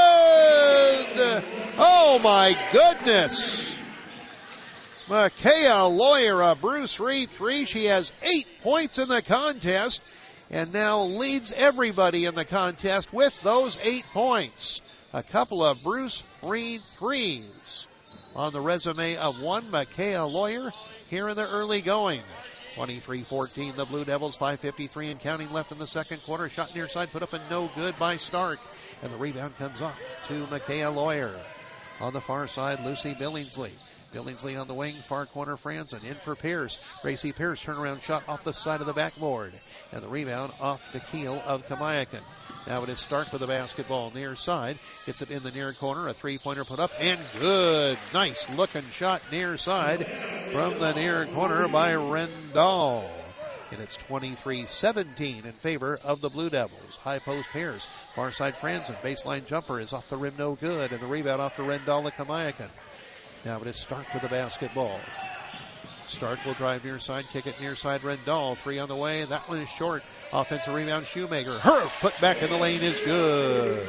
Oh my goodness! Micaiah Lawyer, a Bruce Reed three. She has 8 points in the contest and now leads everybody in the contest with those 8 points. A couple of Bruce Reed threes on the resume of one Micaiah Lawyer here in the early going. 23-14, the Blue Devils, 5:53 and counting left in the second quarter. Shot near side, put up a no good by Stark. And the rebound comes off to Micaiah Lawyer. On the far side, Lucy Billingsley. Billingsley on the wing, far corner, Franzen in for Pierce. Gracie Pierce, turnaround shot off the side of the backboard. And the rebound off the keel of Kamiakin. Now it is Stark with the basketball near side. Gets it in the near corner. A three-pointer put up and good. Nice looking shot near side from the near corner by Rendall. And it's 23-17 in favor of the Blue Devils. High post Pierce. Far side Franzen. Baseline jumper is off the rim, no good. And the rebound off to Rendall to Kamiakin. Now it is Stark with the basketball. Stark will drive near side, kick it near side. Rendall, three on the way. That one is short. Offensive rebound, Shoemaker. Her put back in the lane is good.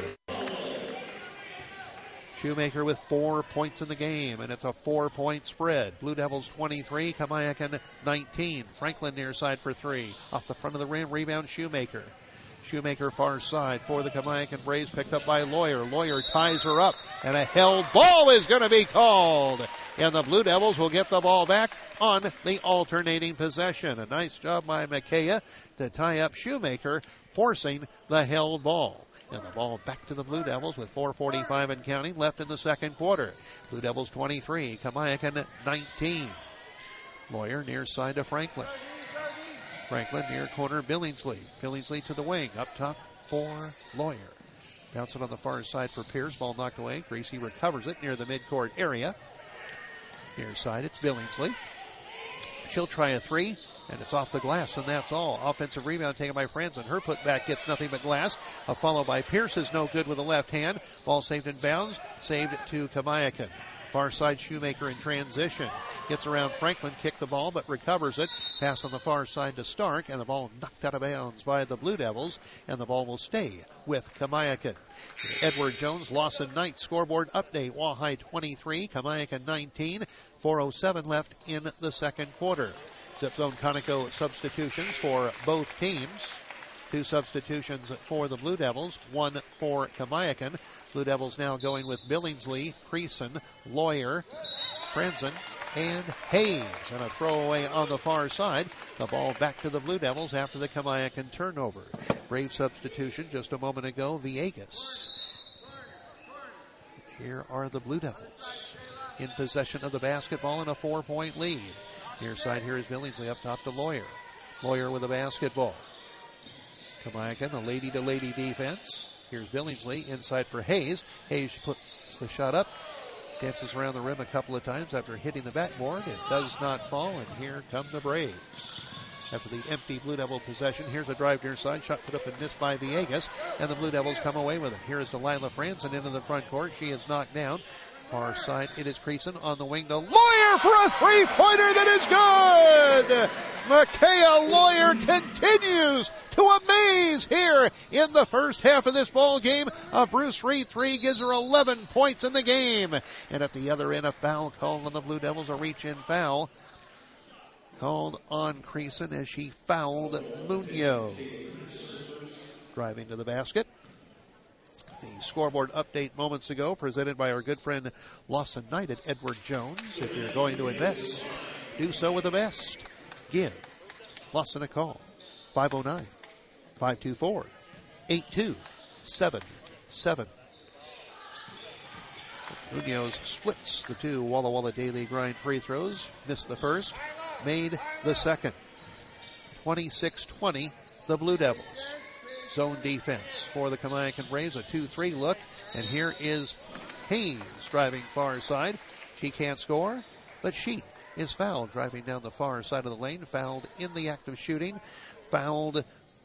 Shoemaker with 4 points in the game, and it's a 4-point spread. Blue Devils 23, Kamiakin 19. Franklin near side for three. Off the front of the rim, rebound Shoemaker. Shoemaker far side for the Kamiakin Braves, picked up by Lawyer. Lawyer ties her up, and a held ball is going to be called. And the Blue Devils will get the ball back on the alternating possession. A nice job by Micaiah to tie up Shoemaker, forcing the held ball. And the ball back to the Blue Devils with 4:45 and counting left in the second quarter. Blue Devils 23, Kamiakin 19. Lawyer near side to Franklin. Franklin near corner, Billingsley. Billingsley to the wing, up top for Lawyer. Bounce it on the far side for Pierce. Ball knocked away. Gracie recovers it near the midcourt area. Near side, it's Billingsley. She'll try a three, and it's off the glass, and that's all. Offensive rebound taken by Franzen. Her putback gets nothing but glass. A follow by Pierce is no good with the left hand. Ball saved in bounds. Saved to Kamiakin. Far side, Shoemaker in transition. Gets around Franklin, kicked the ball, but recovers it. Pass on the far side to Stark, and the ball knocked out of bounds by the Blue Devils, and the ball will stay with Kamiakin. Edward Jones, Lawson Knight scoreboard update. Wahai 23, Kamiakin 19. 4:07 left in the second quarter. Zip Zone Conoco substitutions for both teams. 2 substitutions for the Blue Devils, 1 for Kamiakin. Blue Devils now going with Billingsley, Creason, Lawyer, Franzen, and Hayes. And a throwaway on the far side. The ball back to the Blue Devils after the Kamiakin turnover. Brave substitution just a moment ago, Villegas. Here are the Blue Devils in possession of the basketball and a 4-point lead. Near side here is Billingsley, up top to Lawyer. Lawyer with the basketball. Kamiakin, a lady-to-lady defense. Here's Billingsley, inside for Hayes. Hayes puts the shot up, dances around the rim a couple of times after hitting the backboard. It does not fall, and here come the Braves. After the empty Blue Devil possession, here's a drive near side. Shot put up and missed by Villegas, and the Blue Devils come away with it. Here is Delilah Franzen into the front court. She is knocked down. Far side, it is Creason on the wing to Lawyer for a three-pointer that is good! Micaiah Lawyer continues to amaze here in the first half of this ball game. A Bruce Reed 3 gives her 11 points in the game. And at the other end, a foul called on the Blue Devils, a reach-in foul called on Creason as she fouled Munoz. Driving to the basket. The scoreboard update moments ago presented by our good friend Lawson Knight at Edward Jones. If you're going to invest, do so with the best. Give Lawson a call. 509-524-8277. Munoz splits the two Walla Walla Daily Grind free throws. Missed the first, made the second. 26-20, the Blue Devils. Zone defense for the Kamiakin Braves, a 2-3 look. And here is Hayes driving far side. She can't score, but she is fouled driving down the far side of the lane. Fouled in the act of shooting. Fouled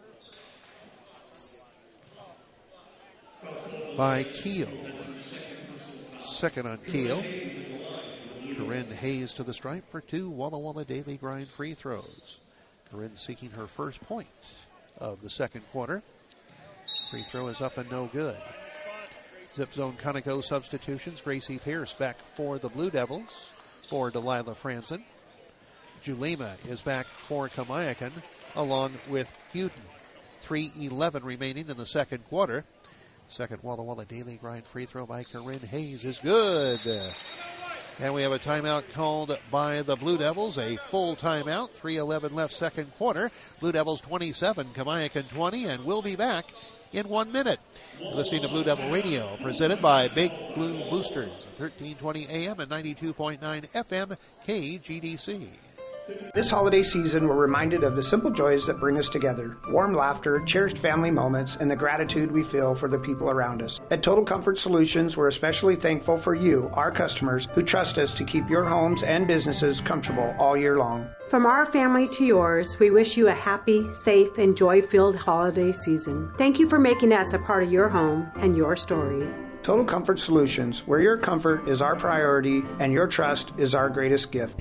by Keel. Second on Keel. Corinne Hayes to the stripe for two Walla Walla Daily Grind free throws. Corinne seeking her first point of the second quarter. Free throw is up and no good. Zip zone Conoco substitutions. Gracie Pierce back for the Blue Devils for Delilah Franzen. Julema is back for Kamiakin along with Houghton. 3:11 remaining in the second quarter. Second Walla Walla Daily Grind free throw by Corinne Hayes is good. And we have a timeout called by the Blue Devils, a full timeout. 3:11 left second quarter. Blue Devils 27, Kamiakin 20, and we'll be back in 1 minute. You're listening to Blue Devil Radio, presented by Big Blue Boosters, 1320 AM and 92.9 FM KGDC. This holiday season, we're reminded of the simple joys that bring us together. Warm laughter, cherished family moments, and the gratitude we feel for the people around us. At Total Comfort Solutions, we're especially thankful for you, our customers, who trust us to keep your homes and businesses comfortable all year long. From our family to yours, we wish you a happy, safe, and joy-filled holiday season. Thank you for making us a part of your home and your story. Total Comfort Solutions, where your comfort is our priority and your trust is our greatest gift.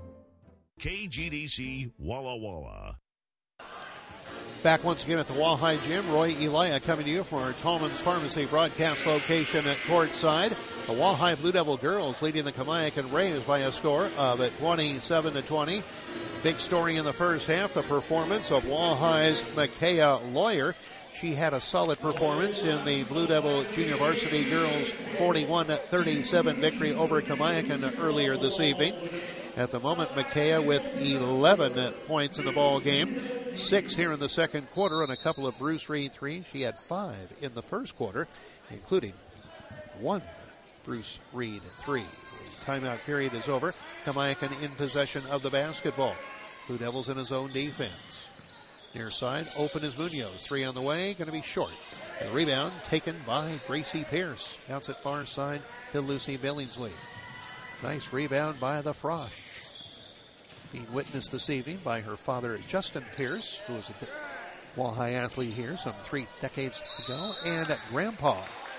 KGDC Walla Walla. Back once again at the Walleye Gym. Roy Elia coming to you from our Tallman's Pharmacy broadcast location at courtside. The Walleye Blue Devil girls leading the Kamiakin Braves by a score of 27-20. Big story in the first half, the performance of Walleye's Micaiah Lawyer. She had a solid performance in the Blue Devil Junior Varsity Girls 41-37 victory over Kamiakin earlier this evening. At the moment, Micaiah with 11 points in the ball game, 6 here in the second quarter, and a couple of Bruce Reed threes. She had 5 in the first quarter, including 1 Bruce Reed three. The timeout period is over. Kamiakin in possession of the basketball. Blue Devils in his own defense. Near side, open is Munoz. 3 on the way, going to be short. The rebound taken by Gracie Pierce. Bounce it far side to Lucy Billingsley. Nice rebound by the Frosh. Being witnessed this evening by her father, Justin Pierce, who was a Walleye athlete here some 3 decades ago, and Grandpa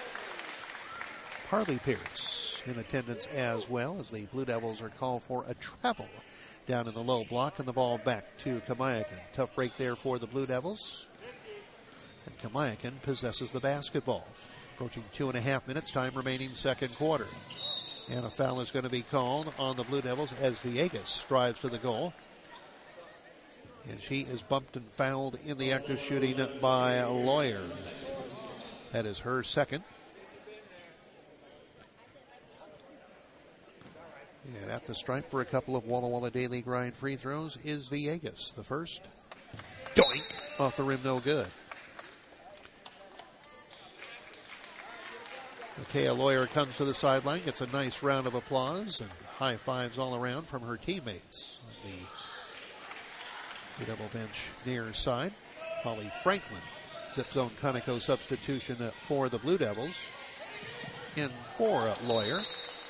Harley Pierce in attendance as well, as the Blue Devils are called for a travel down in the low block, and the ball back to Kamiakin. Tough break there for the Blue Devils. And Kamiakin possesses the basketball. Approaching 2.5 minutes, time remaining second quarter. And a foul is going to be called on the Blue Devils as Villegas drives to the goal. And she is bumped and fouled in the act of shooting by Lawyer. That is her second. And at the stripe for a couple of Walla Walla Daily Grind free throws is Villegas. The first. Doink! Off the rim, no good. Micaiah Lawyer comes to the sideline, gets a nice round of applause and high fives all around from her teammates on the Blue Devil bench near side. Holly Franklin, zip zone Conoco substitution for the Blue Devils. In for Lawyer.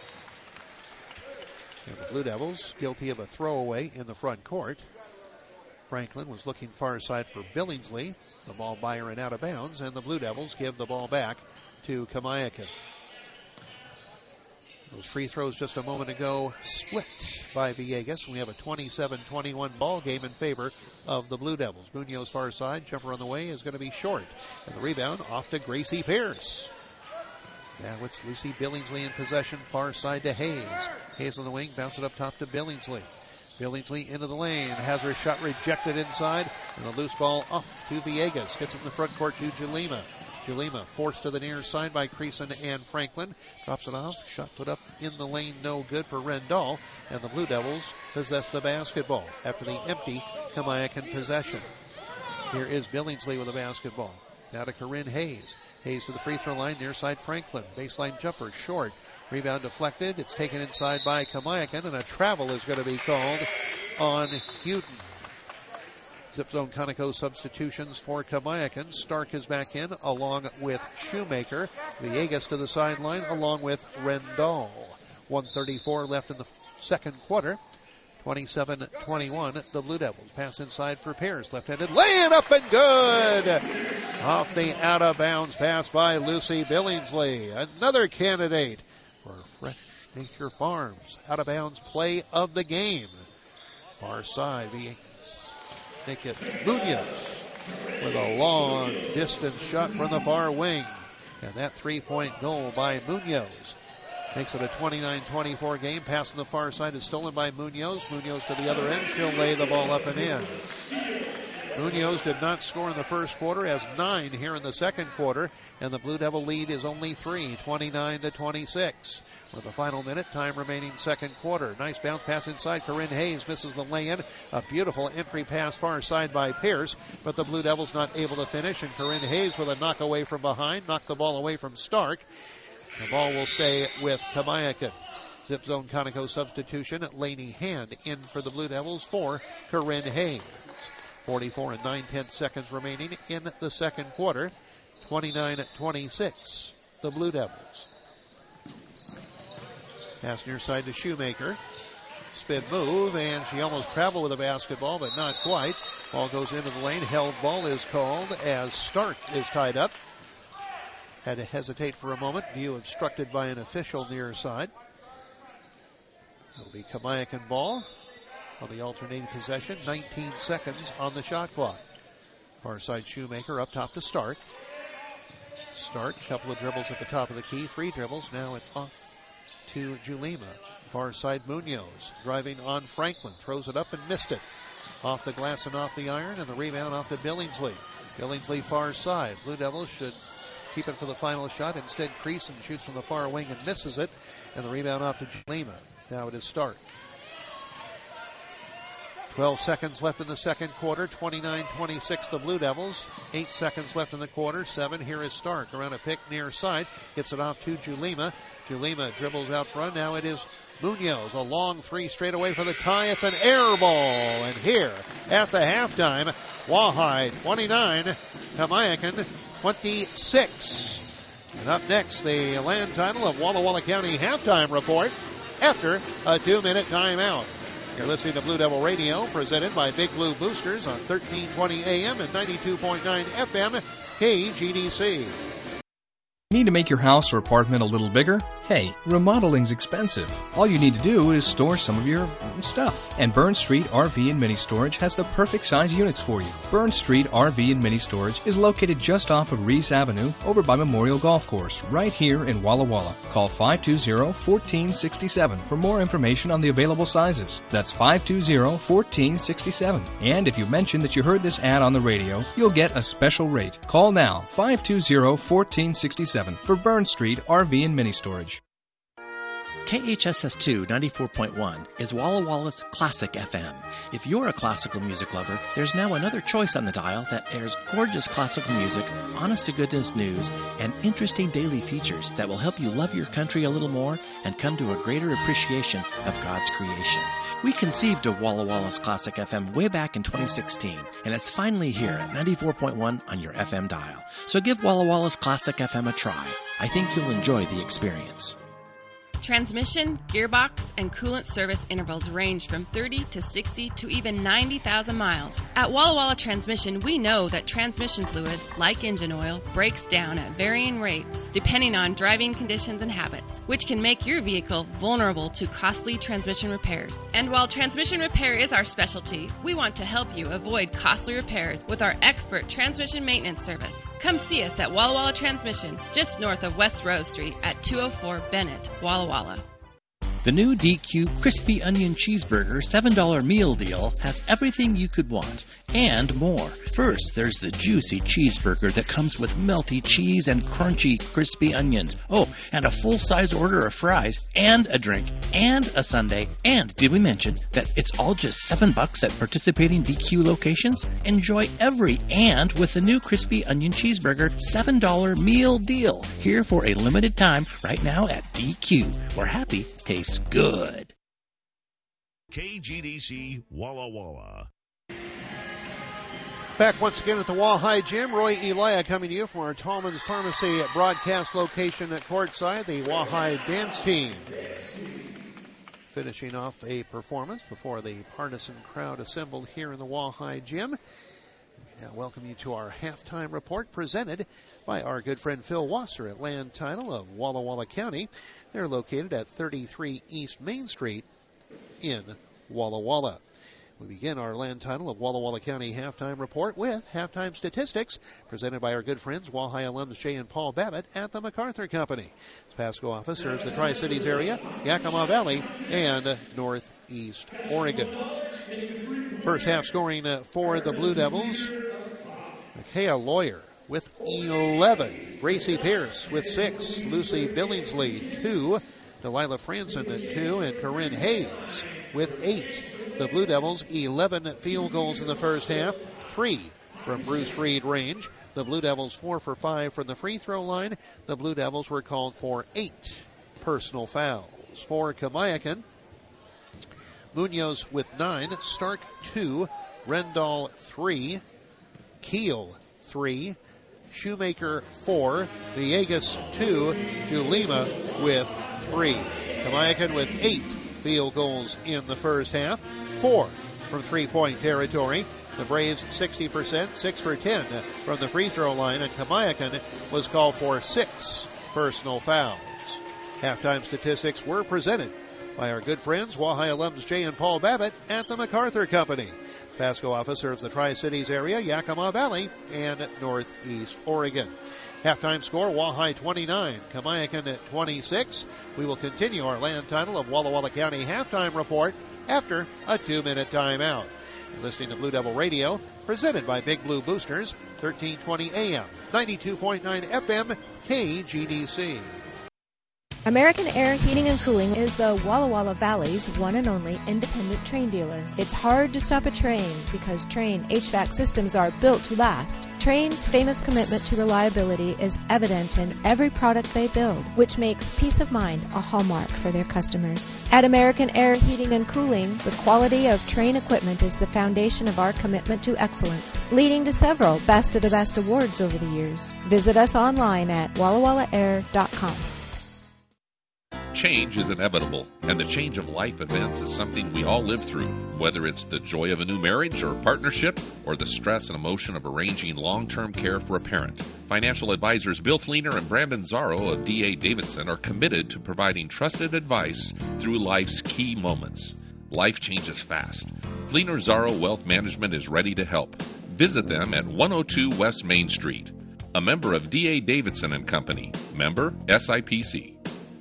And the Blue Devils guilty of a throwaway in the front court. Franklin was looking far side for Billingsley. The ball by her and out of bounds, and the Blue Devils give the ball back to Kamiakin. Those free throws just a moment ago split by Villegas. We have a 27-21 ball game in favor of the Blue Devils. Munoz far side, jumper on the way is going to be short. And the rebound off to Gracie Pierce. Now it's Lucy Billingsley in possession, far side to Hayes. Hayes on the wing, bounce it up top to Billingsley. Billingsley into the lane, has her shot rejected inside, and the loose ball off to Villegas. Gets it in the front court to Julima. Julima forced to the near side by Creason and Franklin. Drops it off. Shot put up in the lane, no good for Rendall. And the Blue Devils possess the basketball after the empty Kamiakin possession. Here is Billingsley with the basketball. Now to Corinne Hayes. Hayes to the free throw line, near side Franklin. Baseline jumper, short. Rebound deflected. It's taken inside by Kamiakin, and a travel is going to be called on Houghton. Zip Zone Conoco substitutions for Kamiakin. Stark is back in along with Shoemaker. Villegas to the sideline along with Rendall. 1:34 left in the second quarter. 27-21, the Blue Devils. Pass inside for Pierce. Left-handed laying up and good. Off the out-of-bounds pass by Lucy Billingsley. Another candidate for Fresh Nature Farms. Out-of-bounds play of the game. Far side, make it Munoz with a long distance shot from the far wing. And that three-point goal by Munoz makes it a 29-24 game. Pass on the far side is stolen by Munoz. Munoz to the other end. She'll lay the ball up and in. Munoz did not score in the first quarter, has 9 here in the second quarter, and the Blue Devil lead is only 3, 29-26. With the final minute, time remaining second quarter. Nice bounce pass inside. Corinne Hayes misses the lay-in. A beautiful entry pass far side by Pierce, but the Blue Devils not able to finish, and Corinne Hayes with a knock away from behind, knocked the ball away from Stark. The ball will stay with Kamiakin. Zip Zone Conoco substitution. Lainey Hand in for the Blue Devils for Corinne Hayes. 44 and 9/10 seconds remaining in the second quarter. 29-26, the Blue Devils. Pass near side to Shoemaker. Spin move, and she almost traveled with the basketball, but not quite. Ball goes into the lane. Held ball is called as Stark is tied up. Had to hesitate for a moment. View obstructed by an official near side. It'll be Kamiakin ball on the alternating possession. 19 seconds on the shot clock. Far side Shoemaker up top to Stark. Stark, a couple of dribbles at the top of the key. 3 dribbles. Now it's off to Julima. Far side Munoz driving on Franklin. Throws it up and missed it. Off the glass and off the iron, and the rebound off to Billingsley. Billingsley far side. Blue Devils should keep it for the final shot. Instead, Creason shoots from the far wing and misses it. And the rebound off to Julima. Now it is Stark. 12 seconds left in the second quarter. 29-26 the Blue Devils. 8 seconds left in the quarter. 7. Here is Stark around a pick near side. Gets it off to Julima. Julima dribbles out front. Now it is Munoz. A long 3 straight away for the tie. It's an air ball. And here at the halftime, Wahai 29, Kamiakin 26. And up next, the land title of Walla Walla County halftime report after a 2-minute timeout. You're listening to Blue Devil Radio, presented by Big Blue Boosters on 1320 AM and 92.9 FM, KGDC. Need to make your house or apartment a little bigger? Hey, remodeling's expensive. All you need to do is store some of your stuff. And Burn Street RV and Mini Storage has the perfect size units for you. Burn Street RV and Mini Storage is located just off of Reese Avenue over by Memorial Golf Course, right here in Walla Walla. Call 520-1467 for more information on the available sizes. That's 520-1467. And if you mention that you heard this ad on the radio, you'll get a special rate. Call now, 520-1467 for Burn Street RV and Mini Storage. KHSS2 94.1 is Walla Walla's Classic FM. If you're a classical music lover, there's now another choice on the dial that airs gorgeous classical music, honest-to-goodness news, and interesting daily features that will help you love your country a little more and come to a greater appreciation of God's creation. We conceived of Walla Walla's Classic FM way back in 2016, and it's finally here at 94.1 on your FM dial. So give Walla Walla's Classic FM a try. I think you'll enjoy the experience. Transmission, gearbox, and coolant service intervals range from 30 to 60 to even 90,000 miles. At Walla Walla Transmission, we know that transmission fluid, like engine oil, breaks down at varying rates depending on driving conditions and habits, which can make your vehicle vulnerable to costly transmission repairs. And while transmission repair is our specialty, we want to help you avoid costly repairs with our expert transmission maintenance service. Come see us at Walla Walla Transmission, just north of West Rose Street at 204 Bennett, Walla Walla. The new DQ Crispy Onion Cheeseburger $7 meal deal has everything you could want and more. First, there's the juicy cheeseburger that comes with melty cheese and crunchy crispy onions. Oh, and a full-size order of fries and a drink and a sundae. And did we mention that it's all just $7 at participating DQ locations? Enjoy every and with the new Crispy Onion Cheeseburger $7 meal deal. Here for a limited time right now at DQ, where happy tastes good. KGDC Walla Walla. Back once again at the Wahai Gym, Roy Elia coming to you from our Tallman's Pharmacy broadcast location at courtside, the Wahai dance team. Finishing off a performance before the partisan crowd assembled here in the Wahai Gym. Now welcome you to our halftime report presented by our good friend Phil Wasser at Land Title of Walla Walla County. They're located at 33 East Main Street in Walla Walla. We begin our Land Title of Walla Walla County halftime report with halftime statistics presented by our good friends Wahai alums Jay and Paul Babbitt at the MacArthur Company. Pasco office serves the Tri-Cities area, Yakima Valley, and Northeast Oregon. First half scoring for the Blue Devils, Micaiah Lawyer with 11, Gracie Pierce with 6, Lucy Billingsley 2, Delilah Franson at 2, and Corinne Hayes with 8. The Blue Devils 11 field goals in the first half, 3 from Bruce Reed range. The Blue Devils 4 for 5 from the free throw line. The Blue Devils were called for 8 personal fouls. For Kamayakan, Munoz with 9, Stark 2, Rendall 3, Keel 3, Shoemaker 4, Villegas 2, Julima with 3. Kamayakan with 8 field goals in the first half, 4 from three-point territory. The Braves 60%, 6 for 10 from the free throw line, and Kamayakan was called for 6 personal fouls. Halftime statistics were presented by our good friends, Wahai alums Jay and Paul Babbitt at the MacArthur Company. Pasco office serves the Tri-Cities area, Yakima Valley, and Northeast Oregon. Halftime score, Wahai 29, Kamayakan at 26. We will continue our Land Title of Walla Walla County halftime report after a 2-minute timeout. You're listening to Blue Devil Radio, presented by Big Blue Boosters, 1320 AM, 92.9 FM, KGDC. American Air Heating and Cooling is the Walla Walla Valley's one and only independent Trane dealer. It's hard to stop a Trane because Trane HVAC systems are built to last. Trane's famous commitment to reliability is evident in every product they build, which makes peace of mind a hallmark for their customers. At American Air Heating and Cooling, the quality of Trane equipment is the foundation of our commitment to excellence, leading to several Best of the Best awards over the years. Visit us online at wallawallaair.com. Change is inevitable, and the change of life events is something we all live through, whether it's the joy of a new marriage or partnership, or the stress and emotion of arranging long-term care for a parent. Financial advisors Bill Fleener and Brandon Zarro of D.A. Davidson are committed to providing trusted advice through life's key moments. Life changes fast. Fleener Zarro Wealth Management is ready to help. Visit them at 102 West Main Street. A member of D.A. Davidson and Company. Member SIPC.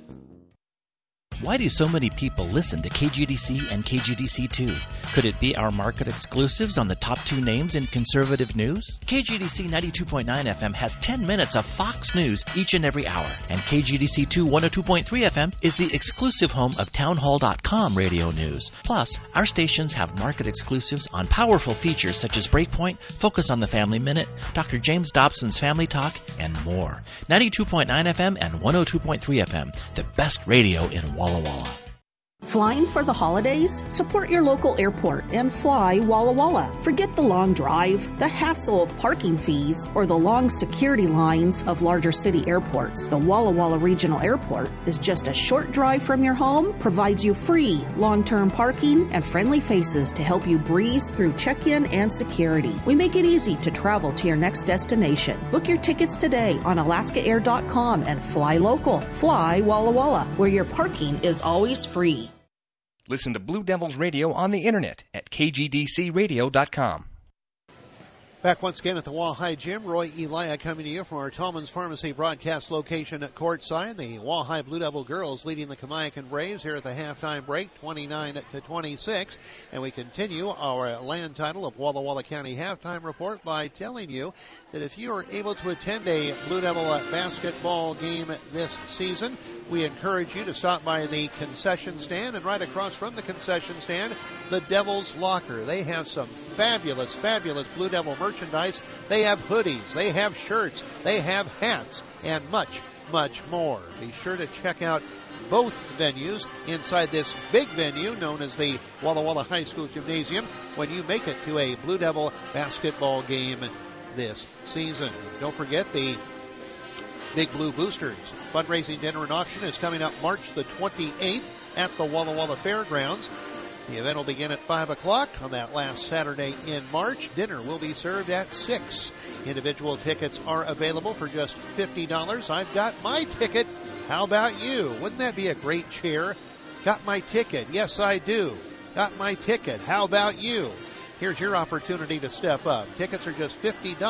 Why do so many people listen to KGDC and KGDC2? Could it be our market exclusives on the top 2 names in conservative news? KGDC 92.9 FM has 10 minutes of Fox News each and every hour, and KGDC2 102.3 FM is the exclusive home of townhall.com radio news. Plus, our stations have market exclusives on powerful features such as Breakpoint, Focus on the Family Minute, Dr. James Dobson's Family Talk, and more. 92.9 FM and 102.3 FM, the best radio in Walla Walla. Flying for the holidays? Support your local airport and fly Walla Walla. Forget the long drive, the hassle of parking fees, or the long security lines of larger city airports. The Walla Walla Regional Airport is just a short drive from your home, provides you free long-term parking and friendly faces to help you breeze through check-in and security. We make it easy to travel to your next destination. Book your tickets today on alaskaair.com and fly local. Fly Walla Walla, where your parking is always free. Listen to Blue Devils Radio on the internet at kgdcradio.com. Back once again at the Walleye Gym, Roy Elia coming to you from our Tallman's Pharmacy broadcast location at courtside. The Walleye Blue Devil girls leading the Kamiakin Braves here at the halftime break, 29-26. And we continue our land title of Walla Walla County halftime report by telling you that if you are able to attend a Blue Devil basketball game this season, we encourage you to stop by the concession stand, and right across from the concession stand, the Devil's Locker. They have some fabulous, fabulous Blue Devil merchandise. They have hoodies, they have shirts, they have hats, and much, much more. Be sure to check out both venues inside this big venue known as the Walla Walla High School Gymnasium when you make it to a Blue Devil basketball game this season. Don't forget the Big Blue Boosters fundraising dinner and auction is coming up March the 28th at the Walla Walla Fairgrounds. The event will begin at 5 o'clock on that last Saturday in March. Dinner will be served at 6. Individual tickets are available for just $50. I've got my ticket. How about you? Wouldn't that be a great cheer? Got my ticket. Yes, I do. Got my ticket. How about you? Here's your opportunity to step up. Tickets are just $50.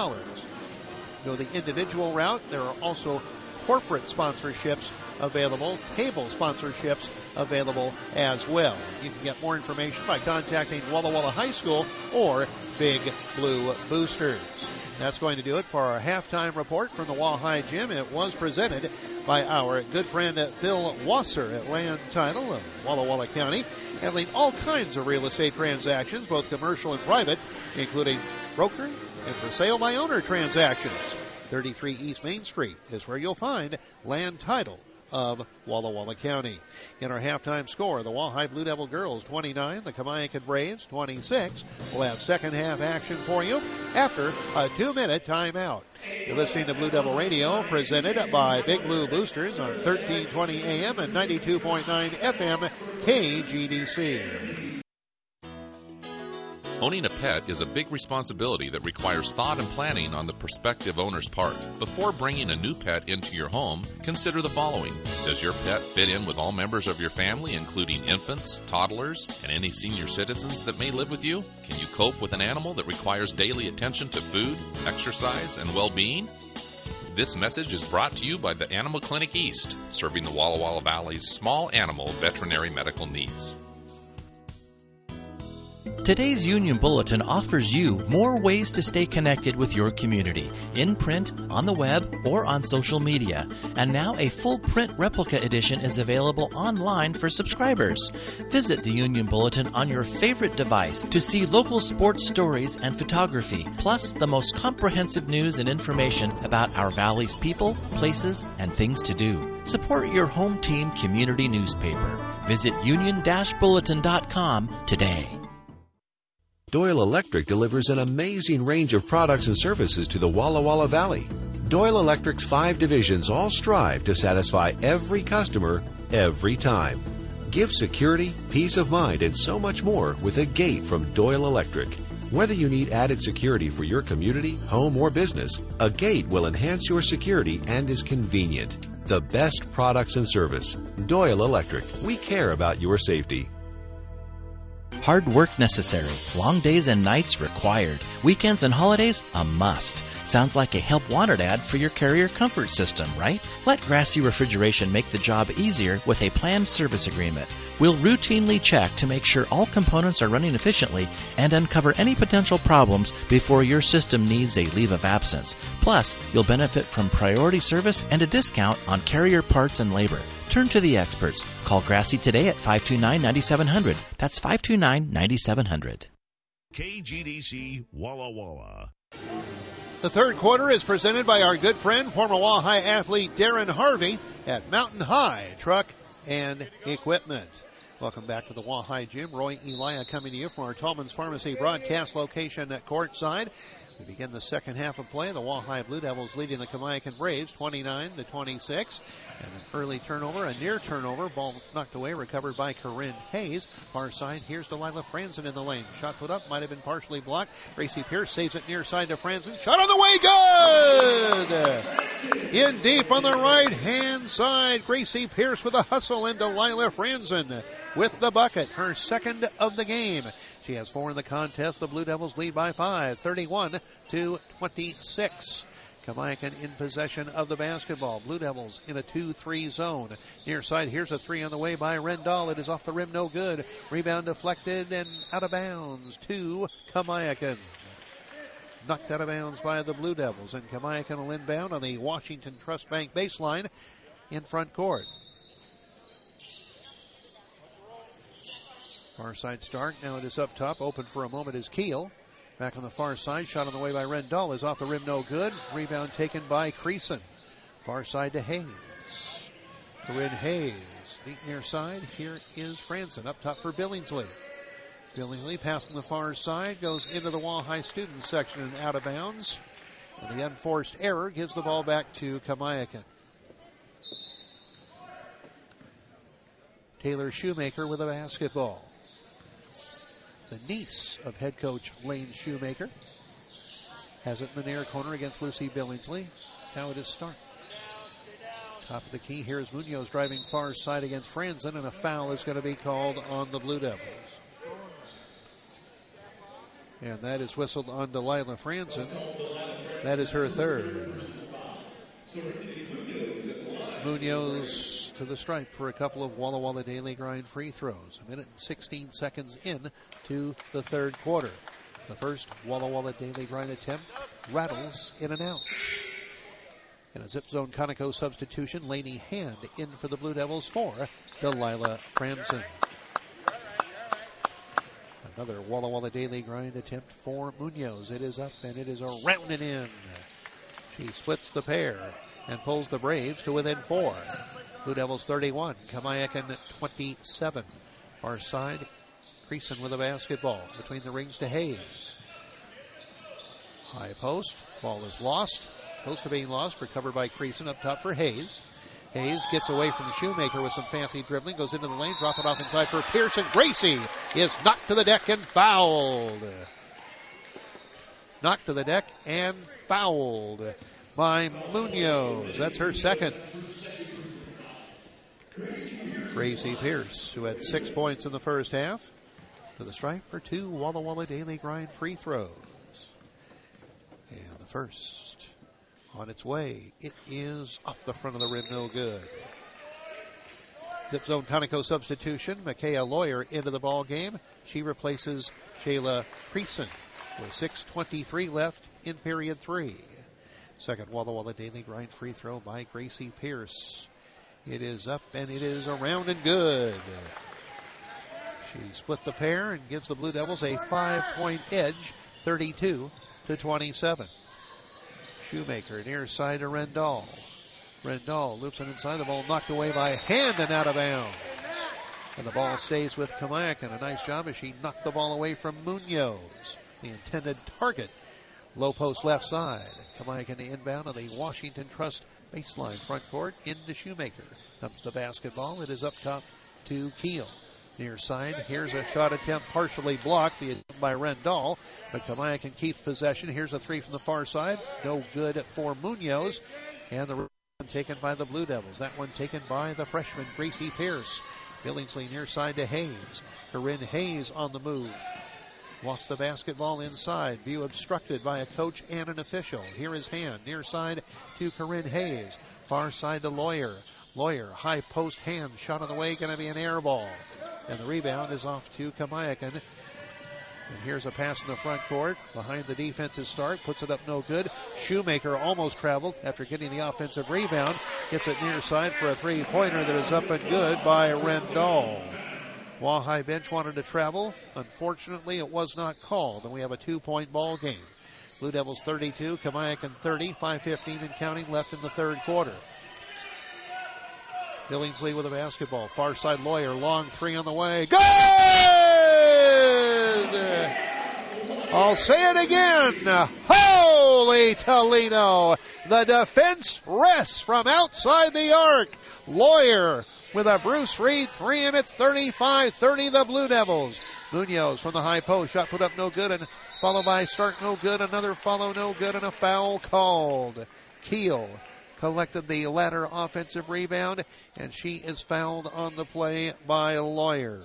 Go the individual route. There are also corporate sponsorships available, table sponsorships available as well. You can get more information by contacting Walla Walla High School or Big Blue Boosters. That's going to do it for our halftime report from the Walleye Gym. It was presented by our good friend Phil Wasser at Land Title of Walla Walla County, handling all kinds of real estate transactions, both commercial and private, including broker and for sale by owner transactions. 33 East Main Street is where you'll find Land Title of Walla Walla County. In our halftime score, the Walleye Blue Devil girls 29, the Kamiakin Braves 26. We'll have second half action for you after a 2-minute timeout. You're listening to Blue Devil Radio, presented by Big Blue Boosters on 1320 AM and 92.9 FM KGDC. Owning a pet is a big responsibility that requires thought and planning on the prospective owner's part. Before bringing a new pet into your home, consider the following. Does your pet fit in with all members of your family, including infants, toddlers, and any senior citizens that may live with you? Can you cope with an animal that requires daily attention to food, exercise, and well-being? This message is brought to you by the Animal Clinic East, serving the Walla Walla Valley's small animal veterinary medical needs. Today's Union Bulletin offers you more ways to stay connected with your community, in print, on the web, or on social media. And now a full print replica edition is available online for subscribers. Visit the Union Bulletin on your favorite device to see local sports stories and photography, plus the most comprehensive news and information about our valley's people, places, and things to do. Support your home team community newspaper. Visit union-bulletin.com today. Doyle Electric delivers an amazing range of products and services to the Walla Walla Valley. Doyle Electric's 5 divisions all strive to satisfy every customer, every time. Give security, peace of mind, and so much more with a gate from Doyle Electric. Whether you need added security for your community, home, or business, a gate will enhance your security and is convenient. The best products and service. Doyle Electric. We care about your safety. Hard work necessary. Long days and nights required. Weekends and holidays a must. Sounds like a help wanted ad for your Carrier comfort system, right? Let Grassy Refrigeration make the job easier with a planned service agreement. We'll routinely check to make sure all components are running efficiently and uncover any potential problems before your system needs a leave of absence. Plus, you'll benefit from priority service and a discount on Carrier parts and labor. Turn to the experts. Call Grassy today at 529-9700. That's 529-9700. KGDC Walla Walla. The third quarter is presented by our good friend, former Walleye athlete Darren Harvey at Mountain High Truck and Equipment. Welcome back to the Wahai Gym. Roy Elia coming to you from our Tallman's Pharmacy broadcast location at courtside. We begin the second half of play. The Wahai Blue Devils leading the Kamiakin Braves 29-26. And an early turnover, a near turnover. Ball knocked away, recovered by Corinne Hayes. Far side, here's Delilah Franzen in the lane. Shot put up, might have been partially blocked. Gracie Pierce saves it near side to Franzen. Shot on the way, good! In deep on the right-hand side. Gracie Pierce with a hustle, and Delilah Franzen with the bucket. Her second of the game. She has 4 in the contest. The Blue Devils lead by 5, 31-26. Kamiakin in possession of the basketball. Blue Devils in a 2-3 zone. Near side, here's a 3 on the way by Rendall. It is off the rim, no good. Rebound deflected and out of bounds to Kamiakin. Knocked out of bounds by the Blue Devils, and Kamiakin will inbound on the Washington Trust Bank baseline in front court. Far side start. Now it is up top. Open for a moment is Keel. Back on the far side. Shot on the way by Rendall. Is off the rim. No good. Rebound taken by Creason. Far side to Hayes. Corinne Hayes. Deep near side. Here is Franzen. Up top for Billingsley. Billingsley passing the far side. Goes into the Wahai student section and out of bounds. And the unforced error gives the ball back to Kamiakin. Taylor Shoemaker with a basketball. The niece of head coach Lane Shoemaker has it in the near corner against Lucy Billingsley. Now it is start. Top of the key. Here's Munoz driving far side against Franzen, and a foul is going to be called on the Blue Devils. And that is whistled on Delilah Franzen. That is her third. Munoz to the stripe for a couple of Walla Walla Daily Grind free throws. 1 minute and 16 seconds in to the third quarter. The first Walla Walla Daily Grind attempt rattles in and out. In a zip zone Conoco substitution, Lainey Hand in for the Blue Devils for Delilah Franzen. Another Walla Walla Daily Grind attempt for Munoz. It is up and it is around and in. She splits the pair and pulls the Braves to within 4. Blue Devils 31, Kamiakin 27. Far side, Creason with a basketball between the rings to Hayes. High post, ball is lost. Close to being lost, recovered by Creason up top for Hayes. Hayes gets away from Shoemaker with some fancy dribbling, goes into the lane, drop it off inside for Pearson. Gracie is knocked to the deck and fouled. Knocked to the deck and fouled by Munoz. That's her second. Gracie Pierce, who had 6 points in the first half, to the stripe for 2 Walla Walla Daily Grind free throws. And the first on its way. It is off the front of the rim, no good. Zip zone Conoco substitution. Micaiah Lawyer into the ball game. She replaces Shayla Creason with 6:23 left in period 3. Second Walla Walla Daily Grind free throw by Gracie Pierce. It is up and it is around and good. She split the pair and gives the Blue Devils a 5-point edge, 32-27. Shoemaker near side to Rendall. Rendall loops it inside. The ball knocked away by Hand and out of bounds. And the ball stays with Kamiakin. A nice job as she knocked the ball away from Munoz, the intended target. Low post left side. Kamiakin inbound on the Washington Trust baseline front court into Shoemaker. Comes the basketball. It is up top to Keel. Near side, here's a shot attempt partially blocked, the attempt by Rendall, but Kamiakin keeps possession. Here's a 3 from the far side. No good for Munoz. And the rebound taken by the Blue Devils. That one taken by the freshman, Gracie Pierce. Billingsley near side to Hayes. Corinne Hayes on the move. Lost the basketball inside. View obstructed by a coach and an official. Here is Hand. Near side to Corinne Hayes. Far side to Lawyer. Lawyer, high post Hand. Shot on the way, going to be an air ball. And the rebound is off to Kamiakin. And here's a pass in the front court. Behind the defense's start. Puts it up no good. Shoemaker almost traveled after getting the offensive rebound. Gets it near side for a three-pointer that is up and good by Rendall. Wahai bench wanted to travel. Unfortunately, it was not called. And we have a 2-point ball game. Blue Devils 32, Kamiakin 30, 5:15 and counting left in the third quarter. Billingsley with a basketball. Far side Lawyer. Long three on the way. Good! I'll say it again. Holy Toledo. The defense rests from outside the arc. Lawyer with a Bruce Reed 3, and it's 35-30 the Blue Devils. Munoz from the high post. Shot put up no good, and followed by Stark no good. Another follow no good, and a foul called. Keel collected the latter offensive rebound, and she is fouled on the play by Lawyer.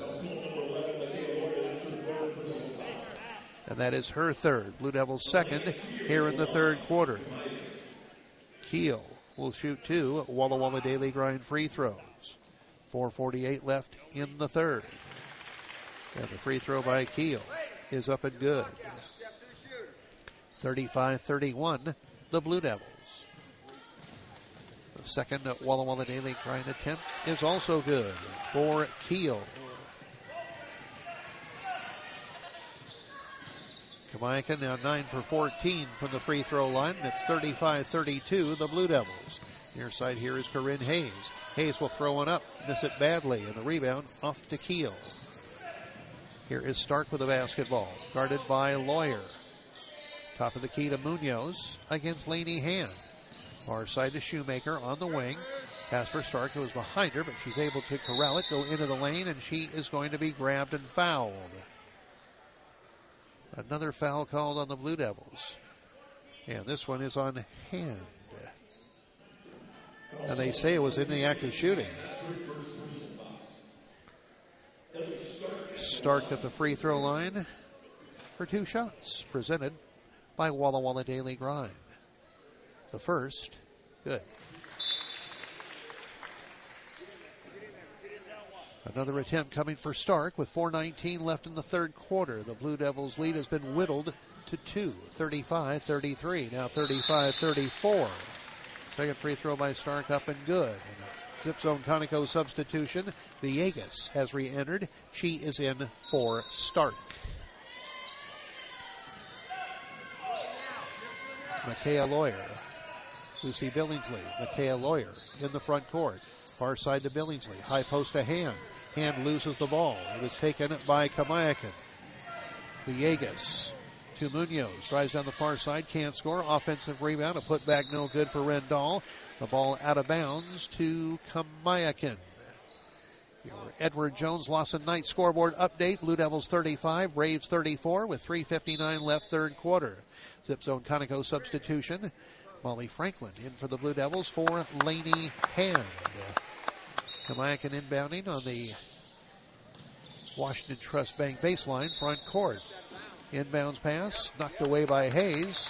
And that is her third. Blue Devils second here in the third quarter. Keel will shoot 2 Walla Walla Daily Grind free throws. 4:48 left in the third. And the free throw by Keel is up and good. 35-31, the Blue Devils. The second Walla Walla Daily Grind attempt is also good for Keel. Kamiakin now 9 for 14 from the free throw line. It's 35-32, the Blue Devils. Near side here is Corinne Hayes. Hayes will throw one up, miss it badly, and the rebound off to Keel. Here is Stark with the basketball, guarded by Lawyer. Top of the key to Munoz against Lainey Hand. Far side to Shoemaker on the wing. Pass for Stark, who was behind her, but she's able to corral it, go into the lane, and she is going to be grabbed and fouled. Another foul called on the Blue Devils. And this one is on Hand. And they say it was in the act of shooting. Stark at the free throw line for 2 shots, presented by Walla Walla Daily Grind. The first, good. Another attempt coming for Stark with 4:19 left in the third quarter. The Blue Devils' lead has been whittled to 2, 35-33, now 35-34. Second free throw by Stark up and good. And a Zip Zone Conoco substitution. Villegas has re-entered. She is in for Stark. Micaiah Lawyer. Lucy Billingsley. Micaiah Lawyer in the front court. Far side to Billingsley. High post to Hand. Hand loses the ball. It was taken by Kamiakin. Villegas to Munoz. Drives down the far side. Can't score. Offensive rebound. A putback no good for Rendall. The ball out of bounds to Kamiakin. Your Edward Jones Lawson Knight scoreboard update. Blue Devils 35, Braves 34 with 3:59 left third quarter. Zip Zone Conoco substitution. Molly Franklin in for the Blue Devils for Lainey Hand. Kamiakin inbounding on the Washington Trust Bank baseline, front court. Inbounds pass, knocked away by Hayes.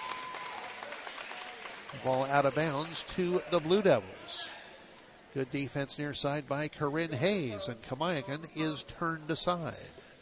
Ball out of bounds to the Blue Devils. Good defense near side by Corinne Hayes, and Kamiakin is turned aside.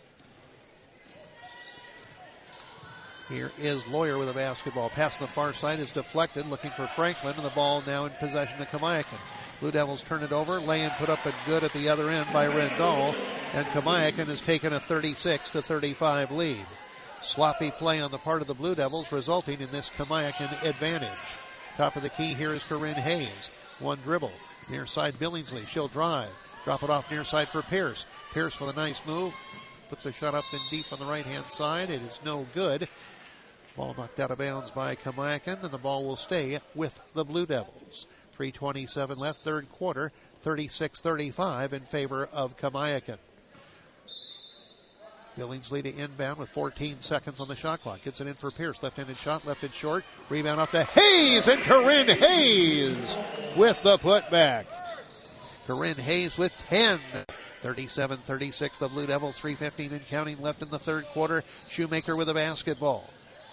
Here is Lawyer with a basketball. Pass on the far side is deflected, looking for Franklin, and the ball now in possession of Kamiakin. Blue Devils turn it over. Lay-in put up and good at the other end by Rendall, and Kamiakin has taken a 36-35 lead. Sloppy play on the part of the Blue Devils, resulting in this Kamiakin advantage. Top of the key here is Corinne Hayes. One dribble. Near side Billingsley. She'll drive. Drop it off near side for Pierce. Pierce with a nice move. Puts a shot up and deep on the right-hand side. It is no good. Ball knocked out of bounds by Kamiakin, and the ball will stay with the Blue Devils. 3:27 left, third quarter, 36-35 in favor of Kamiakin. Billingsley to inbound with 14 seconds on the shot clock. Gets it in for Pierce. Left-handed shot, left it short. Rebound off to Hayes, and Corinne Hayes with the putback. Corinne Hayes with 10. 37-36, the Blue Devils, 3:15 and counting left in the third quarter. Shoemaker with a basketball.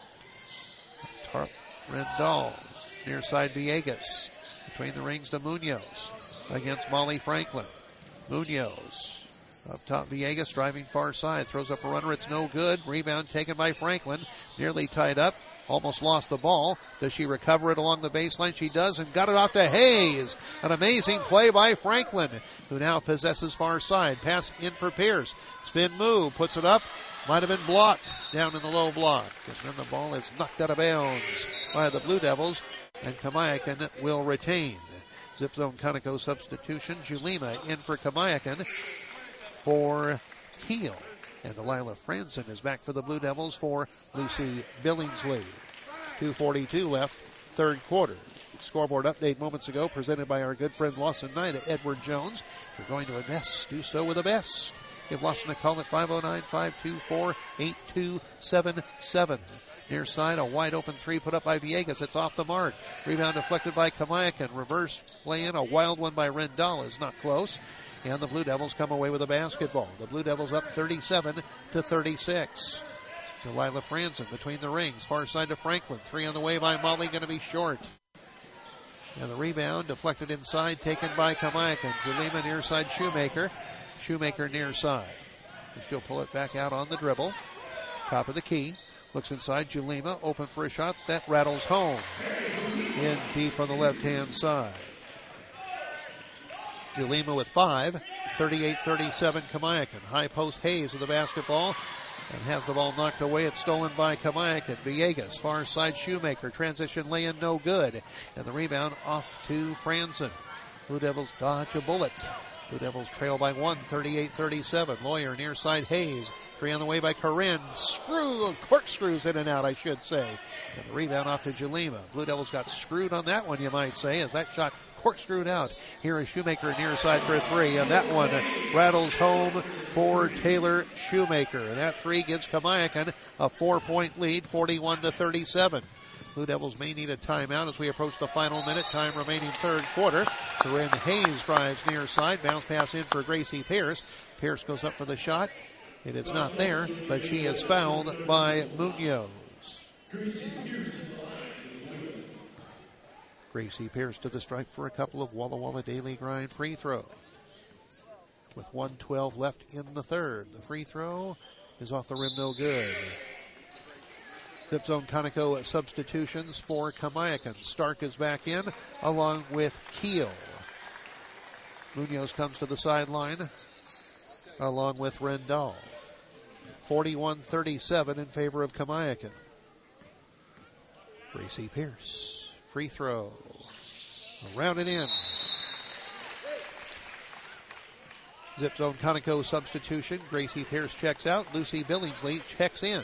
Rendall, near side Villegas. Between the rings to Munoz against Molly Franklin. Munoz up top, Villegas driving far side, throws up a runner, it's no good. Rebound taken by Franklin, nearly tied up, almost lost the ball. Does she recover it along the baseline? She does, and got it off to Hayes. An amazing play by Franklin, who now possesses far side. Pass in for Pierce. Spin move, puts it up. Might have been blocked down in the low block. And then the ball is knocked out of bounds by the Blue Devils, and Kamiakin will retain. Zip Zone Conoco substitution. Julema in for Kamiakin for Keel. And Delilah Franzen is back for the Blue Devils for Lucy Billingsley. 2:42 left, third quarter. Scoreboard update moments ago presented by our good friend Lawson Knight at Edward Jones. If you're going to invest, do so with the best. Give Lawson a call at 509-524-8277. Near side, a wide open three put up by Villegas. It's off the mark. Rebound deflected by Kamiakin. Reverse play in. A wild one by Rendall is not close. And the Blue Devils come away with a basketball. The Blue Devils up 37-36. Delilah Franzen between the rings. Far side to Franklin. Three on the way by Molly, going to be short. And the rebound deflected inside, taken by Kamiakin. Julema near side, Shoemaker. Shoemaker near side. And she'll pull it back out on the dribble. Top of the key. Looks inside, Julema open for a shot. That rattles home. In deep on the left-hand side. Julema with 5. 38-37 Kamiakin. High post Hayes with the basketball. And has the ball knocked away. It's stolen by Kamiakin. Villegas, far side Shoemaker. Transition lay-in, no good. And the rebound off to Franzen. Blue Devils dodge a bullet. Blue Devils trail by 1, 38-37. Lawyer near side Hayes. Three on the way by Corinne. Corkscrews in and out, I should say. And the rebound off to Julema. Blue Devils got screwed on that one, you might say, as that shot corkscrewed out. Here is Shoemaker near side for a three, and that one rattles home for Taylor Shoemaker. And that three gives Kamiakin a 4-point lead, 41-37. Blue Devils may need a timeout as we approach the final minute. Time remaining third quarter. Corinne Hayes drives near side. Bounce pass in for Gracie Pierce. Pierce goes up for the shot. It is not there, but she is fouled by Munoz. Gracie Pierce to the stripe for a couple of Walla Walla Daily Grind free throws. With 1:12 left in the third. The free throw is off the rim, no good. Zip Zone Conoco substitutions for Kamiakin. Stark is back in along with Keel. Munoz comes to the sideline along with Rendall. 41-37 in favor of Kamiakin. Gracie Pierce, free throw. Around and in. Zip Zone Conoco substitution. Gracie Pierce checks out. Lucy Billingsley checks in.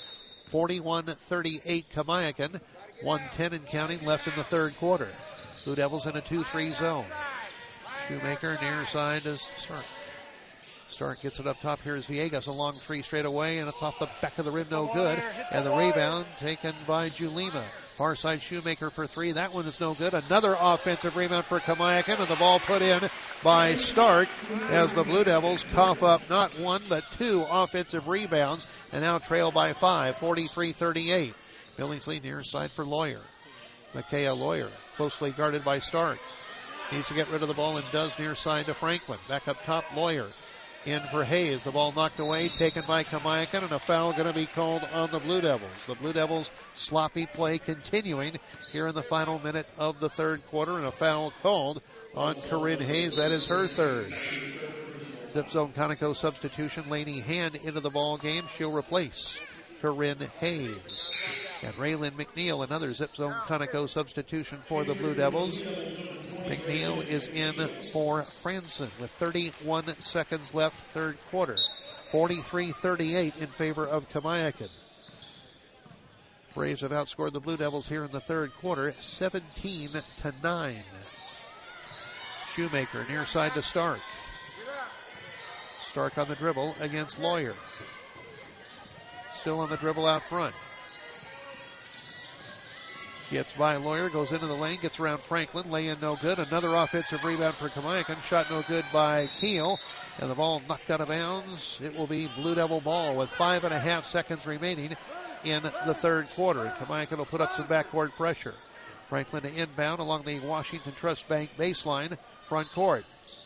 41-38 Kamiakin. 1:10 and counting left in the third quarter. Blue Devils in a 2-3 zone. Shoemaker near side is Stark. Stark gets it up top. Here's Villegas. A long three straight away, and it's off the back of the rim, no good. And the rebound taken by Julema. Far side Shoemaker for three. That one is no good. Another offensive rebound for Kamiakin, and the ball put in by Stark as the Blue Devils cough up not one but two offensive rebounds and now trail by 5, 43-38. Billingsley near side for Lawyer. Micaiah Lawyer closely guarded by Stark. Needs to get rid of the ball and does near side to Franklin. Back up top, Lawyer. In for Hayes. The ball knocked away, taken by Kamiakin, and a foul going to be called on the Blue Devils. The Blue Devils sloppy play continuing here in the final minute of the third quarter, and a foul called on Corinne Hayes. That is her third. Zip Zone Conoco substitution. Lainey Hand into the ball game. She'll replace Corinne Hayes. And Raylan McNeil, another Zip Zone Conoco substitution for the Blue Devils. McNeil is in for Franzen with 31 seconds left, third quarter. 43-38 in favor of Kamiakin. Braves have outscored the Blue Devils here in the third quarter, 17-9. Shoemaker near side to Stark. Stark on the dribble against Lawyer. Still on the dribble out front. Gets by Lawyer, goes into the lane, gets around Franklin. Lay in no good. Another offensive rebound for Kamiakin. Shot no good by Keel. And the ball knocked out of bounds. It will be Blue Devil ball with 5.5 seconds remaining in the third quarter. Kamiakin will put up some backcourt pressure. Franklin to inbound along the Washington Trust Bank baseline, front court.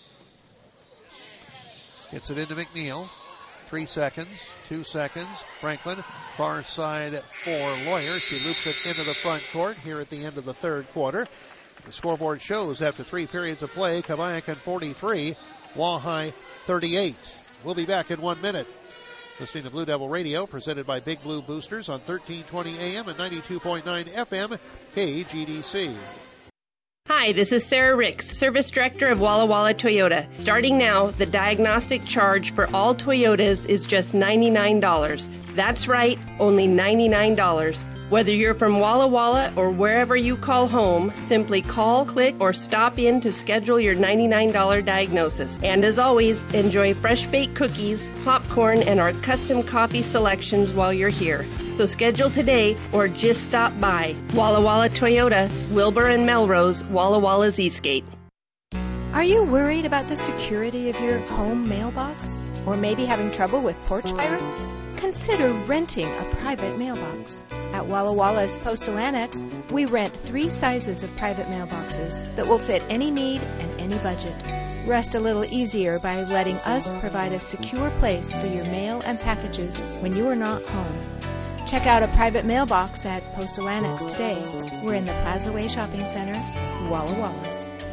Gets it into McNeil. 3 seconds, 2 seconds. Franklin, far side for Lawyer. She loops it into the front court here at the end of the third quarter. The scoreboard shows after 3 periods of play, Kamiakin 43, Wahai 38. We'll be back in 1 minute. Listening to Blue Devil Radio, presented by Big Blue Boosters on 1320 AM and 92.9 FM, KGDC. Hi, this is Sarah Ricks, Service Director of Walla Walla Toyota. Starting now, the diagnostic charge for all Toyotas is just $99. That's right, only $99. Whether you're from Walla Walla or wherever you call home, simply call, click, or stop in to schedule your $99 diagnosis. And as always, enjoy fresh-baked cookies, popcorn, and our custom coffee selections while you're here. So schedule today or just stop by. Walla Walla Toyota, Wilbur and Melrose, Walla Walla's Eastgate. Are you worried about the security of your home mailbox? Or maybe having trouble with porch pirates? Consider renting a private mailbox. At Walla Walla's Postal Annex, we rent 3 sizes of private mailboxes that will fit any need and any budget. Rest a little easier by letting us provide a secure place for your mail and packages when you are not home. Check out a private mailbox at Postal Annex today. We're in the Plaza Way Shopping Center, Walla Walla.